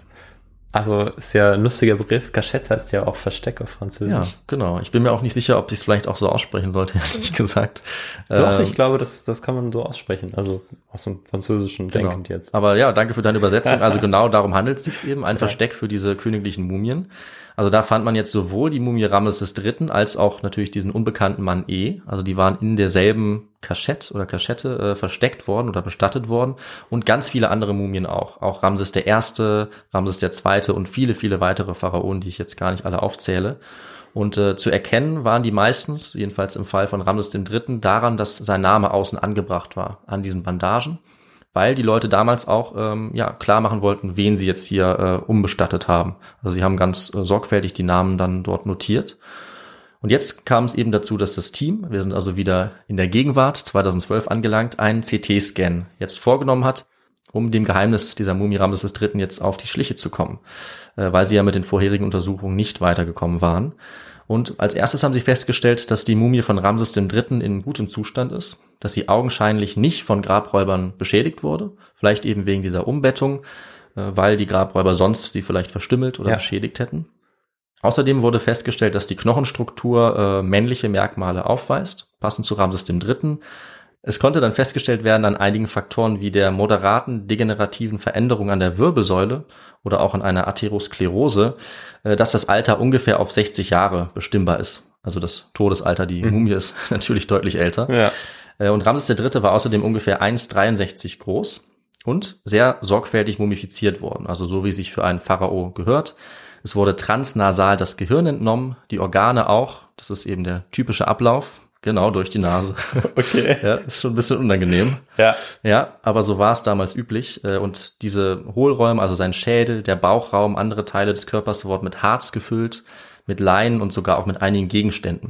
also ist ja ein lustiger Begriff. Cachette heißt ja auch Versteck auf Französisch. Ja, genau. Ich bin mir auch nicht sicher, ob ich es vielleicht auch so aussprechen sollte, ehrlich gesagt. Doch, ich glaube, das kann man so aussprechen. Also aus dem Französischen denkend jetzt. Aber ja, danke für deine Übersetzung. Also genau darum handelt es sich eben. Ein Versteck für diese königlichen Mumien. Also da fand man jetzt sowohl die Mumie Ramses III. Als auch natürlich diesen unbekannten Mann E. Also die waren in derselben Kaschette versteckt worden oder bestattet worden und ganz viele andere Mumien auch. Auch Ramses I., Ramses II. Und viele, viele weitere Pharaonen, die ich jetzt gar nicht alle aufzähle. Und zu erkennen waren die meistens, jedenfalls im Fall von Ramses III., daran, dass sein Name außen angebracht war an diesen Bandagen, weil die Leute damals auch klar machen wollten, wen sie jetzt hier umbestattet haben. Also sie haben ganz sorgfältig die Namen dann dort notiert. Und jetzt kam es eben dazu, dass das Team, wir sind also wieder in der Gegenwart, 2012 angelangt, einen CT-Scan jetzt vorgenommen hat, um dem Geheimnis dieser Mumie Ramses III. Jetzt auf die Schliche zu kommen, weil sie ja mit den vorherigen Untersuchungen nicht weitergekommen waren. Und als erstes haben sie festgestellt, dass die Mumie von Ramses III. In gutem Zustand ist, dass sie augenscheinlich nicht von Grabräubern beschädigt wurde, vielleicht eben wegen dieser Umbettung, weil die Grabräuber sonst sie vielleicht verstümmelt oder beschädigt hätten. Außerdem wurde festgestellt, dass die Knochenstruktur männliche Merkmale aufweist, passend zu Ramses III. Es konnte dann festgestellt werden an einigen Faktoren wie der moderaten degenerativen Veränderung an der Wirbelsäule oder auch an einer Atherosklerose, dass das Alter ungefähr auf 60 Jahre bestimmbar ist. Also das Todesalter, die Mumie ist natürlich deutlich älter. Ja. Und Ramses III. War außerdem ungefähr 1,63 groß und sehr sorgfältig mumifiziert worden, also so wie sich für einen Pharao gehört. Es wurde transnasal das Gehirn entnommen, die Organe auch, das ist eben der typische Ablauf. Genau, durch die Nase. Okay. Ja, ist schon ein bisschen unangenehm. Ja, aber so war es damals üblich. Und diese Hohlräume, also sein Schädel, der Bauchraum, andere Teile des Körpers wurden mit Harz gefüllt, mit Leinen und sogar auch mit einigen Gegenständen.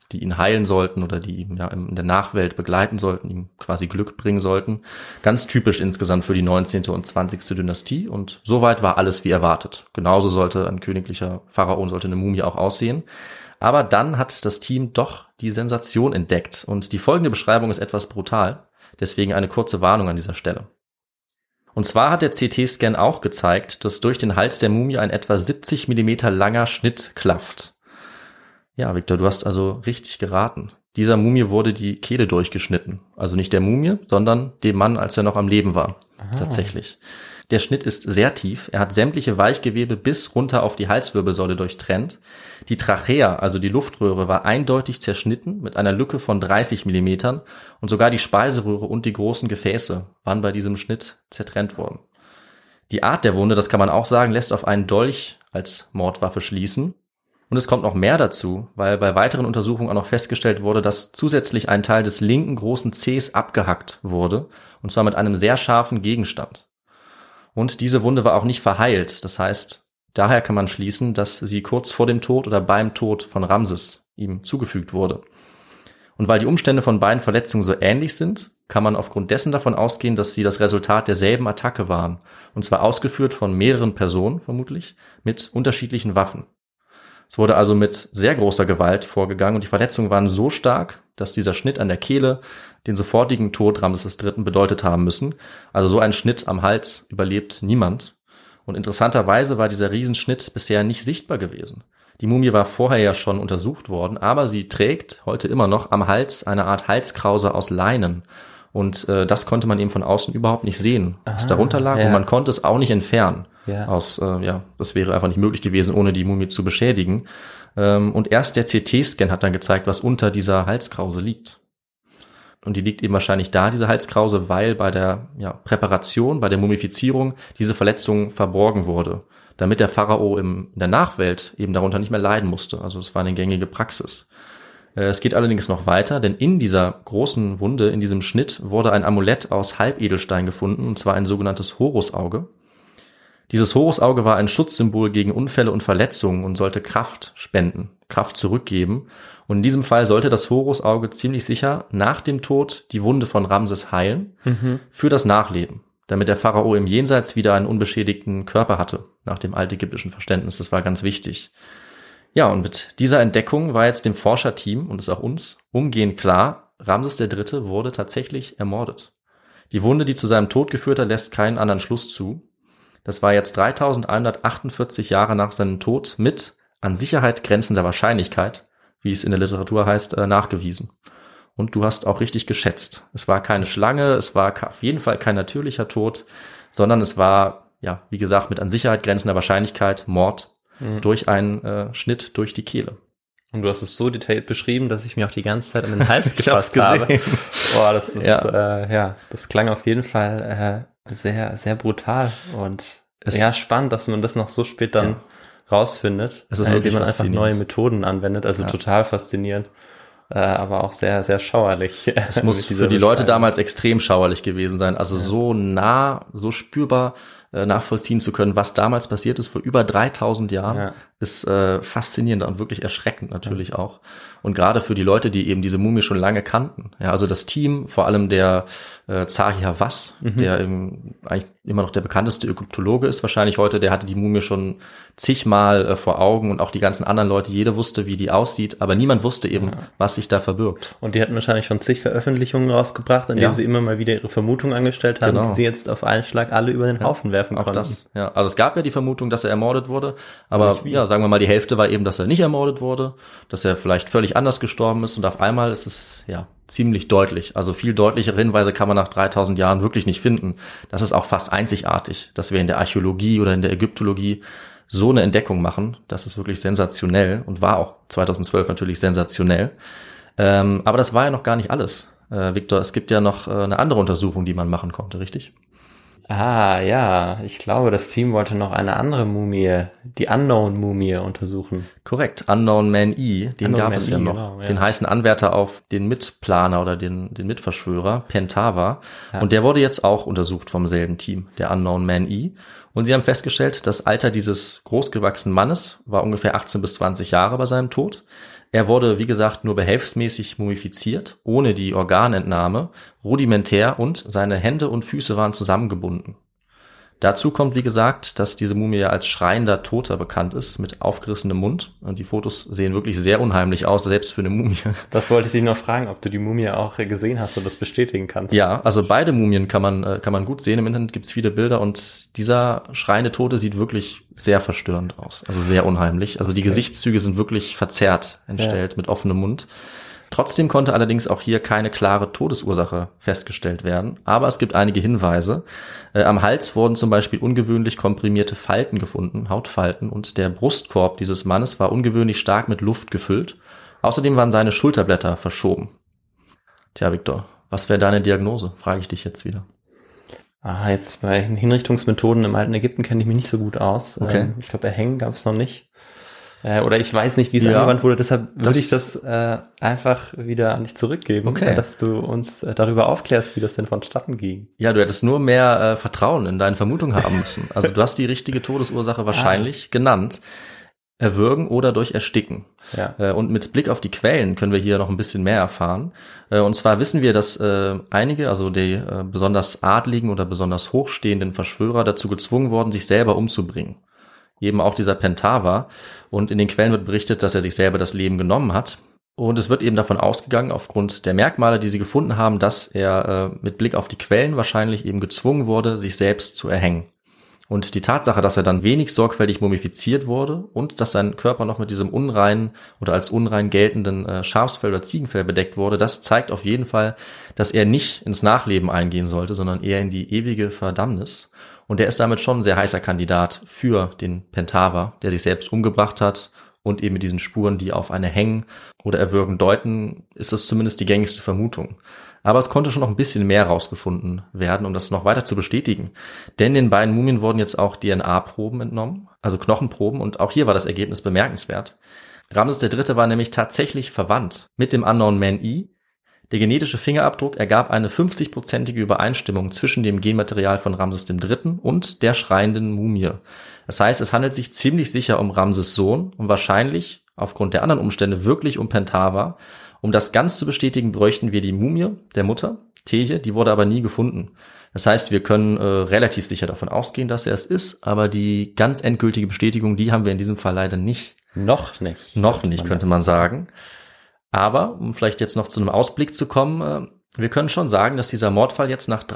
die ihn heilen sollten oder die ihn in der Nachwelt begleiten sollten, ihm quasi Glück bringen sollten. Ganz typisch insgesamt für die 19. und 20. Dynastie und soweit war alles wie erwartet. Genauso sollte ein königlicher Pharao, sollte eine Mumie auch aussehen. Aber dann hat das Team doch die Sensation entdeckt und die folgende Beschreibung ist etwas brutal, deswegen eine kurze Warnung an dieser Stelle. Und zwar hat der CT-Scan auch gezeigt, dass durch den Hals der Mumie ein etwa 70 mm langer Schnitt klafft. Ja, Victor, du hast also richtig geraten. Dieser Mumie wurde die Kehle durchgeschnitten. Also nicht der Mumie, sondern dem Mann, als er noch am Leben war. Aha. Tatsächlich. Der Schnitt ist sehr tief. Er hat sämtliche Weichgewebe bis runter auf die Halswirbelsäule durchtrennt. Die Trachea, also die Luftröhre, war eindeutig zerschnitten mit einer Lücke von 30 mm und sogar die Speiseröhre und die großen Gefäße waren bei diesem Schnitt zertrennt worden. Die Art der Wunde, das kann man auch sagen, lässt auf einen Dolch als Mordwaffe schließen. Und es kommt noch mehr dazu, weil bei weiteren Untersuchungen auch noch festgestellt wurde, dass zusätzlich ein Teil des linken großen Zehs abgehackt wurde, und zwar mit einem sehr scharfen Gegenstand. Und diese Wunde war auch nicht verheilt, das heißt, daher kann man schließen, dass sie kurz vor dem Tod oder beim Tod von Ramses ihm zugefügt wurde. Und weil die Umstände von beiden Verletzungen so ähnlich sind, kann man aufgrund dessen davon ausgehen, dass sie das Resultat derselben Attacke waren, und zwar ausgeführt von mehreren Personen vermutlich, mit unterschiedlichen Waffen. Es wurde also mit sehr großer Gewalt vorgegangen und die Verletzungen waren so stark, dass dieser Schnitt an der Kehle den sofortigen Tod Ramses III. Bedeutet haben müssen. Also so ein Schnitt am Hals überlebt niemand. Und interessanterweise war dieser Riesenschnitt bisher nicht sichtbar gewesen. Die Mumie war vorher ja schon untersucht worden, aber sie trägt heute immer noch am Hals eine Art Halskrause aus Leinen. Und das konnte man eben von außen überhaupt nicht sehen, was darunter lag. Ja. Und man konnte es auch nicht entfernen. Ja. Das wäre einfach nicht möglich gewesen, ohne die Mumie zu beschädigen. Und erst der CT-Scan hat dann gezeigt, was unter dieser Halskrause liegt. Und die liegt eben wahrscheinlich da, diese Halskrause, weil bei der Präparation, bei der Mumifizierung diese Verletzung verborgen wurde, damit der Pharao in der Nachwelt eben darunter nicht mehr leiden musste. Also es war eine gängige Praxis. Es geht allerdings noch weiter, denn in dieser großen Wunde, in diesem Schnitt, wurde ein Amulett aus Halbedelstein gefunden, und zwar ein sogenanntes Horusauge. Dieses Horusauge war ein Schutzsymbol gegen Unfälle und Verletzungen und sollte Kraft spenden, Kraft zurückgeben. Und in diesem Fall sollte das Horusauge ziemlich sicher nach dem Tod die Wunde von Ramses heilen für das Nachleben, damit der Pharao im Jenseits wieder einen unbeschädigten Körper hatte, nach dem altägyptischen Verständnis. Das war ganz wichtig. Ja, und mit dieser Entdeckung war jetzt dem Forscherteam und es auch uns umgehend klar, Ramses III. Wurde tatsächlich ermordet. Die Wunde, die zu seinem Tod geführt hat, lässt keinen anderen Schluss zu. Das war jetzt 3148 Jahre nach seinem Tod mit an Sicherheit grenzender Wahrscheinlichkeit, wie es in der Literatur heißt, nachgewiesen. Und du hast auch richtig geschätzt. Es war keine Schlange, es war auf jeden Fall kein natürlicher Tod, sondern es war, wie gesagt, mit an Sicherheit grenzender Wahrscheinlichkeit Mord durch einen Schnitt durch die Kehle. Und du hast es so detailliert beschrieben, dass ich mir auch die ganze Zeit an den Hals gefasst habe. Boah, das ist, das klang auf jeden Fall sehr, sehr brutal und spannend, dass man das noch so spät dann rausfindet, es ist indem man einfach neue Methoden anwendet, also total faszinierend, aber auch sehr, sehr schauerlich. Es muss für die Leute damals extrem schauerlich gewesen sein, also so nah, so spürbar nachvollziehen zu können, was damals passiert ist, vor über 3000 Jahren, ist faszinierend und wirklich erschreckend natürlich auch. Und gerade für die Leute, die eben diese Mumie schon lange kannten. Ja, also das Team, vor allem der Zahi Hawass, der eigentlich immer noch der bekannteste Ägyptologe ist wahrscheinlich heute, der hatte die Mumie schon zigmal vor Augen und auch die ganzen anderen Leute, jeder wusste, wie die aussieht, aber niemand wusste eben, was sich da verbirgt. Und die hatten wahrscheinlich schon zig Veröffentlichungen rausgebracht, indem sie immer mal wieder ihre Vermutung angestellt haben, die sie jetzt auf einen Schlag alle über den Haufen werfen konnten. Das, also es gab ja die Vermutung, dass er ermordet wurde, aber sagen wir mal, die Hälfte war eben, dass er nicht ermordet wurde, dass er vielleicht völlig anders gestorben ist und auf einmal ist es ziemlich deutlich. Also viel deutlichere Hinweise kann man nach 3000 Jahren wirklich nicht finden. Das ist auch fast einzigartig, dass wir in der Archäologie oder in der Ägyptologie so eine Entdeckung machen. Das ist wirklich sensationell und war auch 2012 natürlich sensationell. Aber das war ja noch gar nicht alles. Victor, es gibt ja noch eine andere Untersuchung, die man machen konnte, richtig? Ich glaube, das Team wollte noch eine andere Mumie, die Unknown-Mumie untersuchen. Korrekt, Unknown Man E, den gab es ja noch. Genau, den heißen Anwärter auf den Mitplaner oder den Mitverschwörer, Pentava. Ja. Und der wurde jetzt auch untersucht vom selben Team, der Unknown Man E. Und sie haben festgestellt, das Alter dieses großgewachsenen Mannes war ungefähr 18 bis 20 Jahre bei seinem Tod. Er wurde, wie gesagt, nur behelfsmäßig mumifiziert, ohne die Organentnahme, rudimentär und seine Hände und Füße waren zusammengebunden. Dazu kommt, wie gesagt, dass diese Mumie als schreiender Toter bekannt ist, mit aufgerissenem Mund. Und die Fotos sehen wirklich sehr unheimlich aus, selbst für eine Mumie. Das wollte ich dich noch fragen, ob du die Mumie auch gesehen hast und das bestätigen kannst. Ja, also beide Mumien kann man gut sehen. Im Internet gibt's viele Bilder und dieser schreiende Tote sieht wirklich sehr verstörend aus. Also sehr unheimlich. Also die Gesichtszüge sind wirklich verzerrt entstellt, mit offenem Mund. Trotzdem konnte allerdings auch hier keine klare Todesursache festgestellt werden, aber es gibt einige Hinweise. Am Hals wurden zum Beispiel ungewöhnlich komprimierte Falten gefunden, Hautfalten, und der Brustkorb dieses Mannes war ungewöhnlich stark mit Luft gefüllt. Außerdem waren seine Schulterblätter verschoben. Tja, Viktor, was wäre deine Diagnose? Frage ich dich jetzt wieder. Jetzt bei Hinrichtungsmethoden im alten Ägypten kenne ich mich nicht so gut aus. Okay. Ich glaube, Erhängen gab es noch nicht. Oder ich weiß nicht, wie es angewandt wurde, deshalb würde ich das einfach wieder an dich zurückgeben, dass du uns darüber aufklärst, wie das denn vonstatten ging. Ja, du hättest nur mehr Vertrauen in deine Vermutung haben müssen. Also du hast die richtige Todesursache wahrscheinlich genannt. Erwürgen oder durch Ersticken. Ja. Und mit Blick auf die Quellen können wir hier noch ein bisschen mehr erfahren. Und zwar wissen wir, dass einige, also die besonders adligen oder besonders hochstehenden Verschwörer dazu gezwungen wurden, sich selber umzubringen. Eben auch dieser Pentawa. Und in den Quellen wird berichtet, dass er sich selber das Leben genommen hat. Und es wird eben davon ausgegangen, aufgrund der Merkmale, die sie gefunden haben, dass er mit Blick auf die Quellen wahrscheinlich eben gezwungen wurde, sich selbst zu erhängen. Und die Tatsache, dass er dann wenig sorgfältig mumifiziert wurde und dass sein Körper noch mit diesem unreinen oder als unrein geltenden Schafsfell oder Ziegenfell bedeckt wurde, das zeigt auf jeden Fall, dass er nicht ins Nachleben eingehen sollte, sondern eher in die ewige Verdammnis. Und er ist damit schon ein sehr heißer Kandidat für den Pentawa, der sich selbst umgebracht hat. Und eben mit diesen Spuren, die auf eine Hängen oder Erwürgen deuten, ist das zumindest die gängigste Vermutung. Aber es konnte schon noch ein bisschen mehr rausgefunden werden, um das noch weiter zu bestätigen. Denn den beiden Mumien wurden jetzt auch DNA-Proben entnommen, also Knochenproben. Und auch hier war das Ergebnis bemerkenswert. Ramses III. War nämlich tatsächlich verwandt mit dem Unknown Man I. Der genetische Fingerabdruck ergab eine 50-prozentige Übereinstimmung zwischen dem Genmaterial von Ramses III. Und der schreienden Mumie. Das heißt, es handelt sich ziemlich sicher um Ramses Sohn und wahrscheinlich, aufgrund der anderen Umstände, wirklich um Pentawa. Um das ganz zu bestätigen, bräuchten wir die Mumie der Mutter, Teje, die wurde aber nie gefunden. Das heißt, wir können relativ sicher davon ausgehen, dass er es ist, aber die ganz endgültige Bestätigung, die haben wir in diesem Fall leider nicht. Noch nicht. Noch nicht, könnte man sagen. Aber, um vielleicht jetzt noch zu einem Ausblick zu kommen, wir können schon sagen, dass dieser Mordfall jetzt nach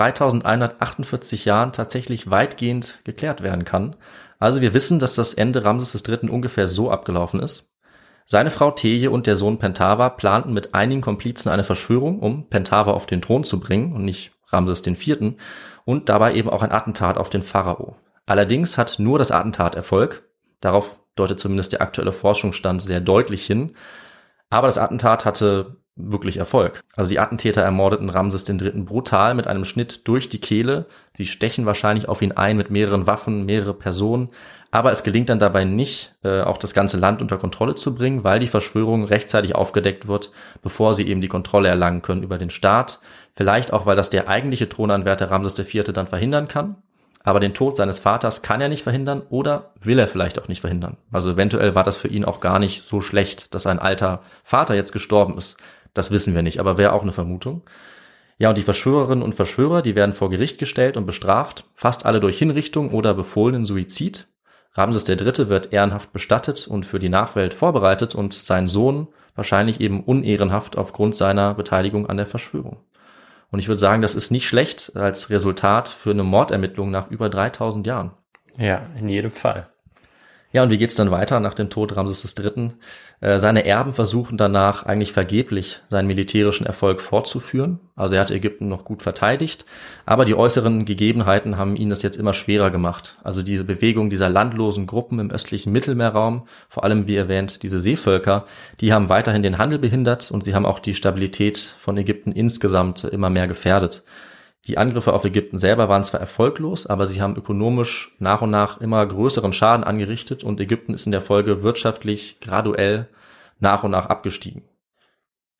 3148 Jahren tatsächlich weitgehend geklärt werden kann. Also wir wissen, dass das Ende Ramses III. Ungefähr so abgelaufen ist. Seine Frau Teje und der Sohn Pentawa planten mit einigen Komplizen eine Verschwörung, um Pentawa auf den Thron zu bringen und nicht Ramses IV. Und dabei eben auch ein Attentat auf den Pharao. Allerdings hat nur das Attentat Erfolg. Darauf deutet zumindest der aktuelle Forschungsstand sehr deutlich hin. Aber das Attentat hatte wirklich Erfolg. Also die Attentäter ermordeten Ramses III. Brutal mit einem Schnitt durch die Kehle. Sie stechen wahrscheinlich auf ihn ein mit mehreren Waffen, mehrere Personen. Aber es gelingt dann dabei nicht, auch das ganze Land unter Kontrolle zu bringen, weil die Verschwörung rechtzeitig aufgedeckt wird, bevor sie eben die Kontrolle erlangen können über den Staat. Vielleicht auch, weil das der eigentliche Thronanwärter Ramses IV. Dann verhindern kann. Aber den Tod seines Vaters kann er nicht verhindern oder will er vielleicht auch nicht verhindern. Also eventuell war das für ihn auch gar nicht so schlecht, dass sein alter Vater jetzt gestorben ist. Das wissen wir nicht, aber wäre auch eine Vermutung. Ja, und die Verschwörerinnen und Verschwörer, die werden vor Gericht gestellt und bestraft, fast alle durch Hinrichtung oder befohlenen Suizid. Ramses III. Wird ehrenhaft bestattet und für die Nachwelt vorbereitet und sein Sohn wahrscheinlich eben unehrenhaft aufgrund seiner Beteiligung an der Verschwörung. Und ich würde sagen, das ist nicht schlecht als Resultat für eine Mordermittlung nach über 3000 Jahren. Ja, in jedem Fall. Ja, und wie geht's dann weiter nach dem Tod Ramses III.? Seine Erben versuchen danach eigentlich vergeblich, seinen militärischen Erfolg fortzuführen. Also er hat Ägypten noch gut verteidigt, aber die äußeren Gegebenheiten haben ihn das jetzt immer schwerer gemacht. Also diese Bewegung dieser landlosen Gruppen im östlichen Mittelmeerraum, vor allem wie erwähnt diese Seevölker, die haben weiterhin den Handel behindert und sie haben auch die Stabilität von Ägypten insgesamt immer mehr gefährdet. Die Angriffe auf Ägypten selber waren zwar erfolglos, aber sie haben ökonomisch nach und nach immer größeren Schaden angerichtet und Ägypten ist in der Folge wirtschaftlich graduell nach und nach abgestiegen.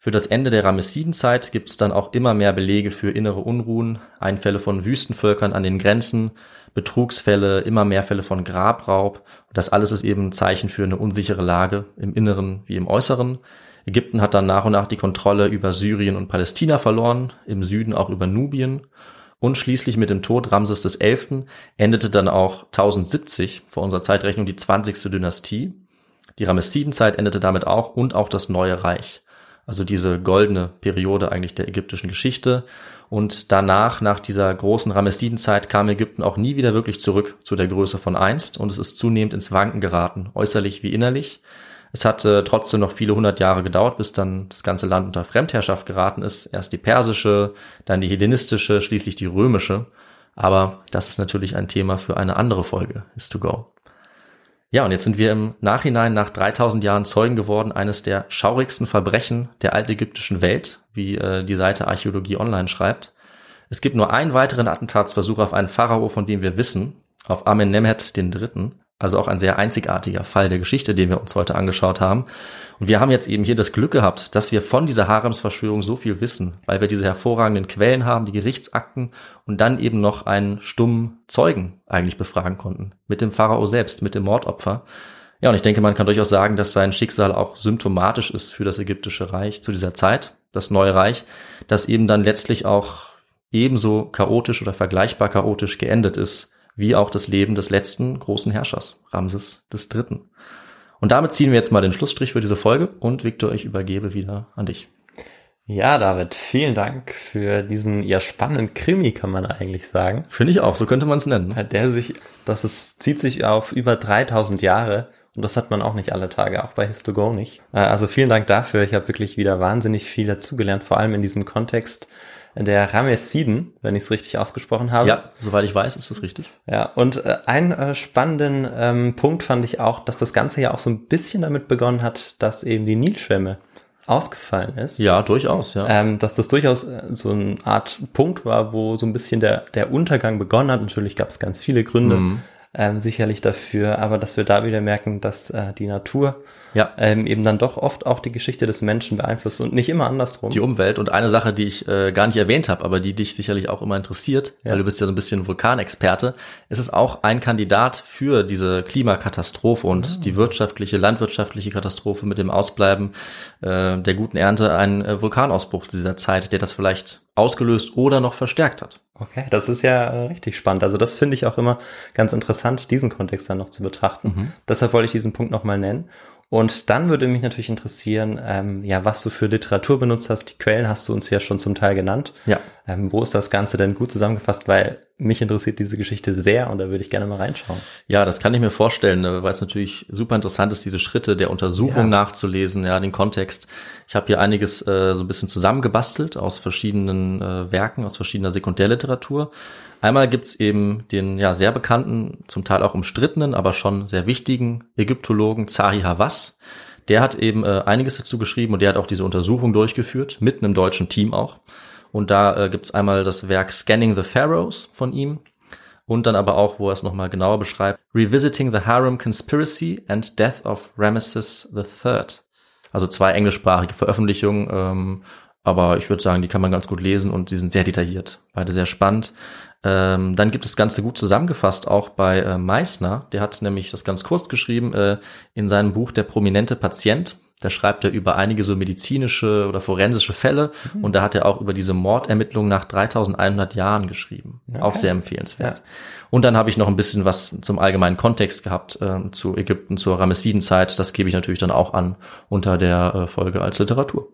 Für das Ende der Ramessidenzeit gibt es dann auch immer mehr Belege für innere Unruhen, Einfälle von Wüstenvölkern an den Grenzen, Betrugsfälle, immer mehr Fälle von Grabraub. Und das alles ist eben ein Zeichen für eine unsichere Lage im Inneren wie im Äußeren. Ägypten hat dann nach und nach die Kontrolle über Syrien und Palästina verloren, im Süden auch über Nubien. Und schließlich mit dem Tod Ramses XI. endete dann auch 1070 vor unserer Zeitrechnung die 20. Dynastie. Die Ramessidenzeit endete damit auch und auch das Neue Reich. Also diese goldene Periode eigentlich der ägyptischen Geschichte. Und danach, nach dieser großen Ramessidenzeit, kam Ägypten auch nie wieder wirklich zurück zu der Größe von einst. Und es ist zunehmend ins Wanken geraten, äußerlich wie innerlich. Es hat trotzdem noch viele 100 Jahre gedauert, bis dann das ganze Land unter Fremdherrschaft geraten ist. Erst die persische, dann die hellenistische, schließlich die römische. Aber das ist natürlich ein Thema für eine andere Folge, is to go. Ja, und jetzt sind wir im Nachhinein nach 3000 Jahren Zeugen geworden, eines der schaurigsten Verbrechen der altägyptischen Welt, wie die Seite Archäologie Online schreibt. Es gibt nur einen weiteren Attentatsversuch auf einen Pharao, von dem wir wissen, auf Amenemhet III., also auch ein sehr einzigartiger Fall der Geschichte, den wir uns heute angeschaut haben. Und wir haben jetzt eben hier das Glück gehabt, dass wir von dieser Haremsverschwörung so viel wissen, weil wir diese hervorragenden Quellen haben, die Gerichtsakten und dann eben noch einen stummen Zeugen eigentlich befragen konnten. Mit dem Pharao selbst, mit dem Mordopfer. Ja, und ich denke, man kann durchaus sagen, dass sein Schicksal auch symptomatisch ist für das ägyptische Reich zu dieser Zeit, das Neue Reich, das eben dann letztlich auch ebenso chaotisch oder vergleichbar chaotisch geendet ist, wie auch das Leben des letzten großen Herrschers, Ramses III. Und damit ziehen wir jetzt mal den Schlussstrich für diese Folge und Victor, ich übergebe wieder an dich. Ja, David, vielen Dank für diesen ja spannenden Krimi, kann man eigentlich sagen. Finde ich auch, so könnte man es nennen. Zieht sich auf über 3000 Jahre und das hat man auch nicht alle Tage, auch bei His2Go nicht. Also vielen Dank dafür, ich habe wirklich wieder wahnsinnig viel dazugelernt, vor allem in diesem Kontext der Ramessiden, wenn ich es richtig ausgesprochen habe. Ja, soweit ich weiß, ist das richtig. Ja, und einen spannenden Punkt fand ich auch, dass das Ganze ja auch so ein bisschen damit begonnen hat, dass eben die Nilschwemme ausgefallen ist. Ja, durchaus, ja. Dass das durchaus so eine Art Punkt war, wo so ein bisschen der Untergang begonnen hat. Natürlich gab es ganz viele Gründe sicherlich dafür, aber dass wir da wieder merken, dass die Natur eben dann doch oft auch die Geschichte des Menschen beeinflusst und nicht immer andersrum. Die Umwelt und eine Sache, die ich gar nicht erwähnt habe, aber die dich sicherlich auch immer interessiert, weil du bist ja so ein bisschen Vulkanexperte, es ist auch ein Kandidat für diese Klimakatastrophe und die landwirtschaftliche Katastrophe mit dem Ausbleiben der guten Ernte, ein Vulkanausbruch dieser Zeit, der das vielleicht ausgelöst oder noch verstärkt hat. Okay, das ist ja richtig spannend. Also das finde ich auch immer ganz interessant, diesen Kontext dann noch zu betrachten. Deshalb wollte ich diesen Punkt nochmal nennen. Und dann würde mich natürlich interessieren, was du für Literatur benutzt hast. Die Quellen hast du uns ja schon zum Teil genannt. Ja. Wo ist das Ganze denn gut zusammengefasst? Weil mich interessiert diese Geschichte sehr und da würde ich gerne mal reinschauen. Ja, das kann ich mir vorstellen, weil es natürlich super interessant ist, diese Schritte der Untersuchung nachzulesen, den Kontext. Ich habe hier einiges so ein bisschen zusammengebastelt aus verschiedenen Werken, aus verschiedener Sekundärliteratur. Einmal gibt's eben den sehr bekannten, zum Teil auch umstrittenen, aber schon sehr wichtigen Ägyptologen Zahi Hawass. Der hat eben einiges dazu geschrieben und der hat auch diese Untersuchung durchgeführt, mit einem deutschen Team auch. Und da gibt's einmal das Werk Scanning the Pharaohs von ihm und dann aber auch, wo er es nochmal genauer beschreibt, Revisiting the Harem Conspiracy and Death of Ramesses III. Also 2 englischsprachige Veröffentlichungen, aber ich würde sagen, die kann man ganz gut lesen und die sind sehr detailliert, beide sehr spannend. Dann gibt es das Ganze gut zusammengefasst, auch bei Meissner. Der hat nämlich das ganz kurz geschrieben in seinem Buch Der prominente Patient. Da schreibt er über einige so medizinische oder forensische Fälle und da hat er auch über diese Mordermittlungen nach 3100 Jahren geschrieben. Okay. Auch sehr empfehlenswert. Ja. Und dann habe ich noch ein bisschen was zum allgemeinen Kontext gehabt zu Ägypten, zur Ramessidenzeit. Das gebe ich natürlich dann auch an unter der Folge als Literatur.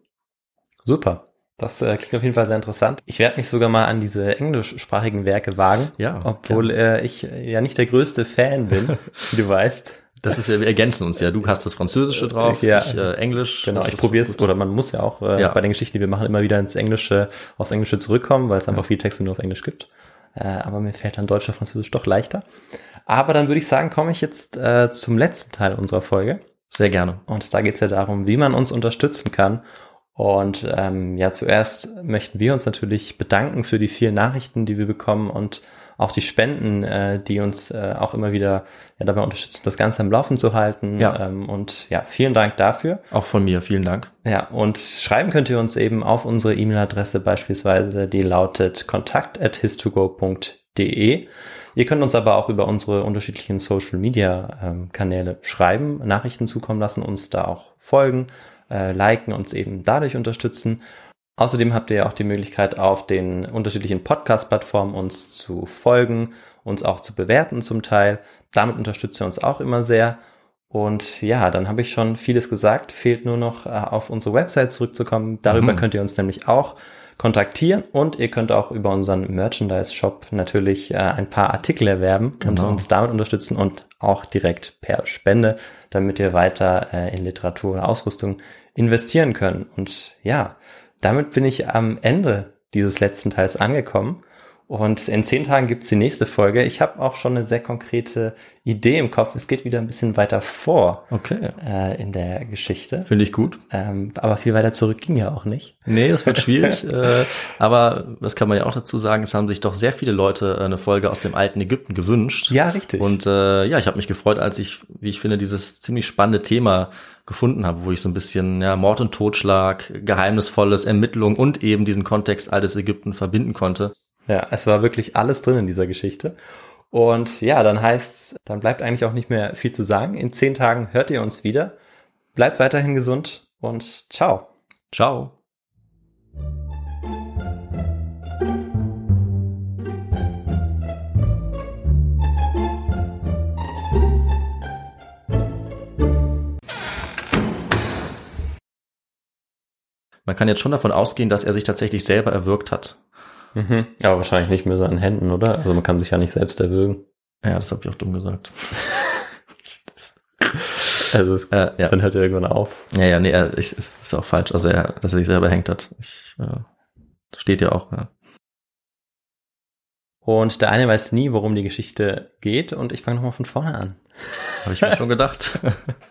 Super. Das klingt auf jeden Fall sehr interessant. Ich werde mich sogar mal an diese englischsprachigen Werke wagen, obwohl ich ja nicht der größte Fan bin, wie du weißt. Das ist ja, wir ergänzen uns ja. Du hast das Französische drauf, ich Englisch. Genau, ich probiere es, oder man muss ja auch bei den Geschichten, die wir machen, immer wieder aufs Englische zurückkommen, weil es einfach viele Texte nur auf Englisch gibt. Aber mir fällt dann Deutsch und Französisch doch leichter. Aber dann würde ich sagen, komme ich jetzt zum letzten Teil unserer Folge. Sehr gerne. Und da geht es ja darum, wie man uns unterstützen kann. Und zuerst möchten wir uns natürlich bedanken für die vielen Nachrichten, die wir bekommen und auch die Spenden, die uns auch immer wieder dabei unterstützen, das Ganze am Laufen zu halten. Ja. Und ja, vielen Dank dafür. Auch von mir, vielen Dank. Ja, und schreiben könnt ihr uns eben auf unsere E-Mail-Adresse beispielsweise, die lautet kontakt@histogo.de. Ihr könnt uns aber auch über unsere unterschiedlichen Social-Media-Kanäle schreiben, Nachrichten zukommen lassen, uns da auch folgen, liken, uns eben dadurch unterstützen. Außerdem habt ihr ja auch die Möglichkeit, auf den unterschiedlichen Podcast-Plattformen uns zu folgen, uns auch zu bewerten zum Teil. Damit unterstützt ihr uns auch immer sehr. Und ja, dann habe ich schon vieles gesagt. Fehlt nur noch auf unsere Website zurückzukommen. Darüber könnt ihr uns nämlich auch kontaktieren und ihr könnt auch über unseren Merchandise-Shop natürlich ein paar Artikel erwerben und uns damit unterstützen und auch direkt per Spende, damit wir weiter in Literatur und Ausrüstung investieren können. Und ja, damit bin ich am Ende dieses letzten Teils angekommen. Und in 10 Tagen gibt's die nächste Folge. Ich habe auch schon eine sehr konkrete Idee im Kopf. Es geht wieder ein bisschen weiter vor in der Geschichte. Finde ich gut. Aber viel weiter zurück ging ja auch nicht. Nee, es wird schwierig. Aber das kann man ja auch dazu sagen, es haben sich doch sehr viele Leute eine Folge aus dem alten Ägypten gewünscht. Ja, richtig. Und ich habe mich gefreut, als ich, wie ich finde, dieses ziemlich spannende Thema gefunden habe, wo ich so ein bisschen Mord und Totschlag, geheimnisvolles Ermittlung und eben diesen Kontext altes Ägypten verbinden konnte. Ja, es war wirklich alles drin in dieser Geschichte. Und ja, dann bleibt eigentlich auch nicht mehr viel zu sagen. In 10 Tagen hört ihr uns wieder. Bleibt weiterhin gesund und ciao. Ciao. Man kann jetzt schon davon ausgehen, dass er sich tatsächlich selber erwürgt hat. Mhm. Aber wahrscheinlich nicht mit seinen Händen, oder? Also man kann sich ja nicht selbst erwürgen. Ja, das habe ich auch dumm gesagt. Also dann hört er irgendwann auf. Ja, nee, es ist auch falsch. Also dass er sich selber hängt hat. Steht ja auch, ja. Und der eine weiß nie, worum die Geschichte geht und ich fange nochmal von vorne an. Habe ich mir schon gedacht.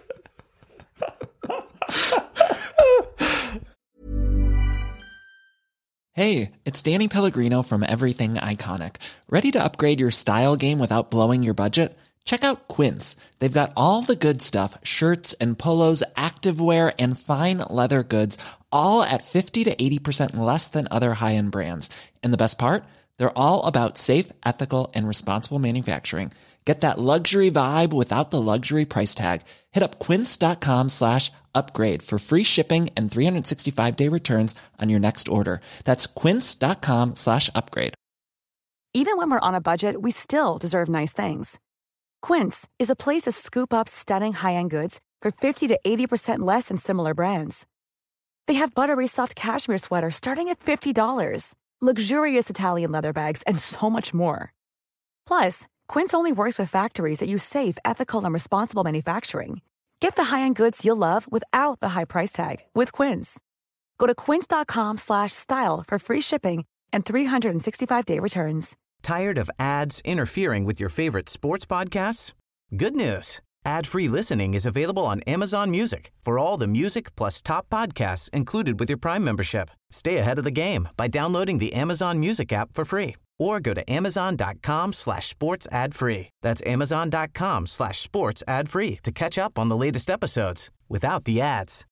Hey, it's Danny Pellegrino from Everything Iconic. Ready to upgrade your style game without blowing your budget? Check out Quince. They've got all the good stuff, shirts and polos, activewear, and fine leather goods, all at 50 to 80% less than other high-end brands. And the best part? They're all about safe, ethical, and responsible manufacturing. Get that luxury vibe without the luxury price tag. Hit up quince.com/upgrade for free shipping and 365-day returns on your next order. That's quince.com/upgrade. Even when we're on a budget, we still deserve nice things. Quince is a place to scoop up stunning high-end goods for 50 to 80% less than similar brands. They have buttery soft cashmere sweaters starting at $50, luxurious Italian leather bags, and so much more. Plus, Quince only works with factories that use safe, ethical, and responsible manufacturing. Get the high-end goods you'll love without the high price tag with Quince. Go to quince.com/style for free shipping and 365-day returns. Tired of ads interfering with your favorite sports podcasts? Good news. Ad-free listening is available on Amazon Music for all the music plus top podcasts included with your Prime membership. Stay ahead of the game by downloading the Amazon Music app for free or go to amazon.com/sports ad free. That's amazon.com/sports ad free to catch up on the latest episodes without the ads.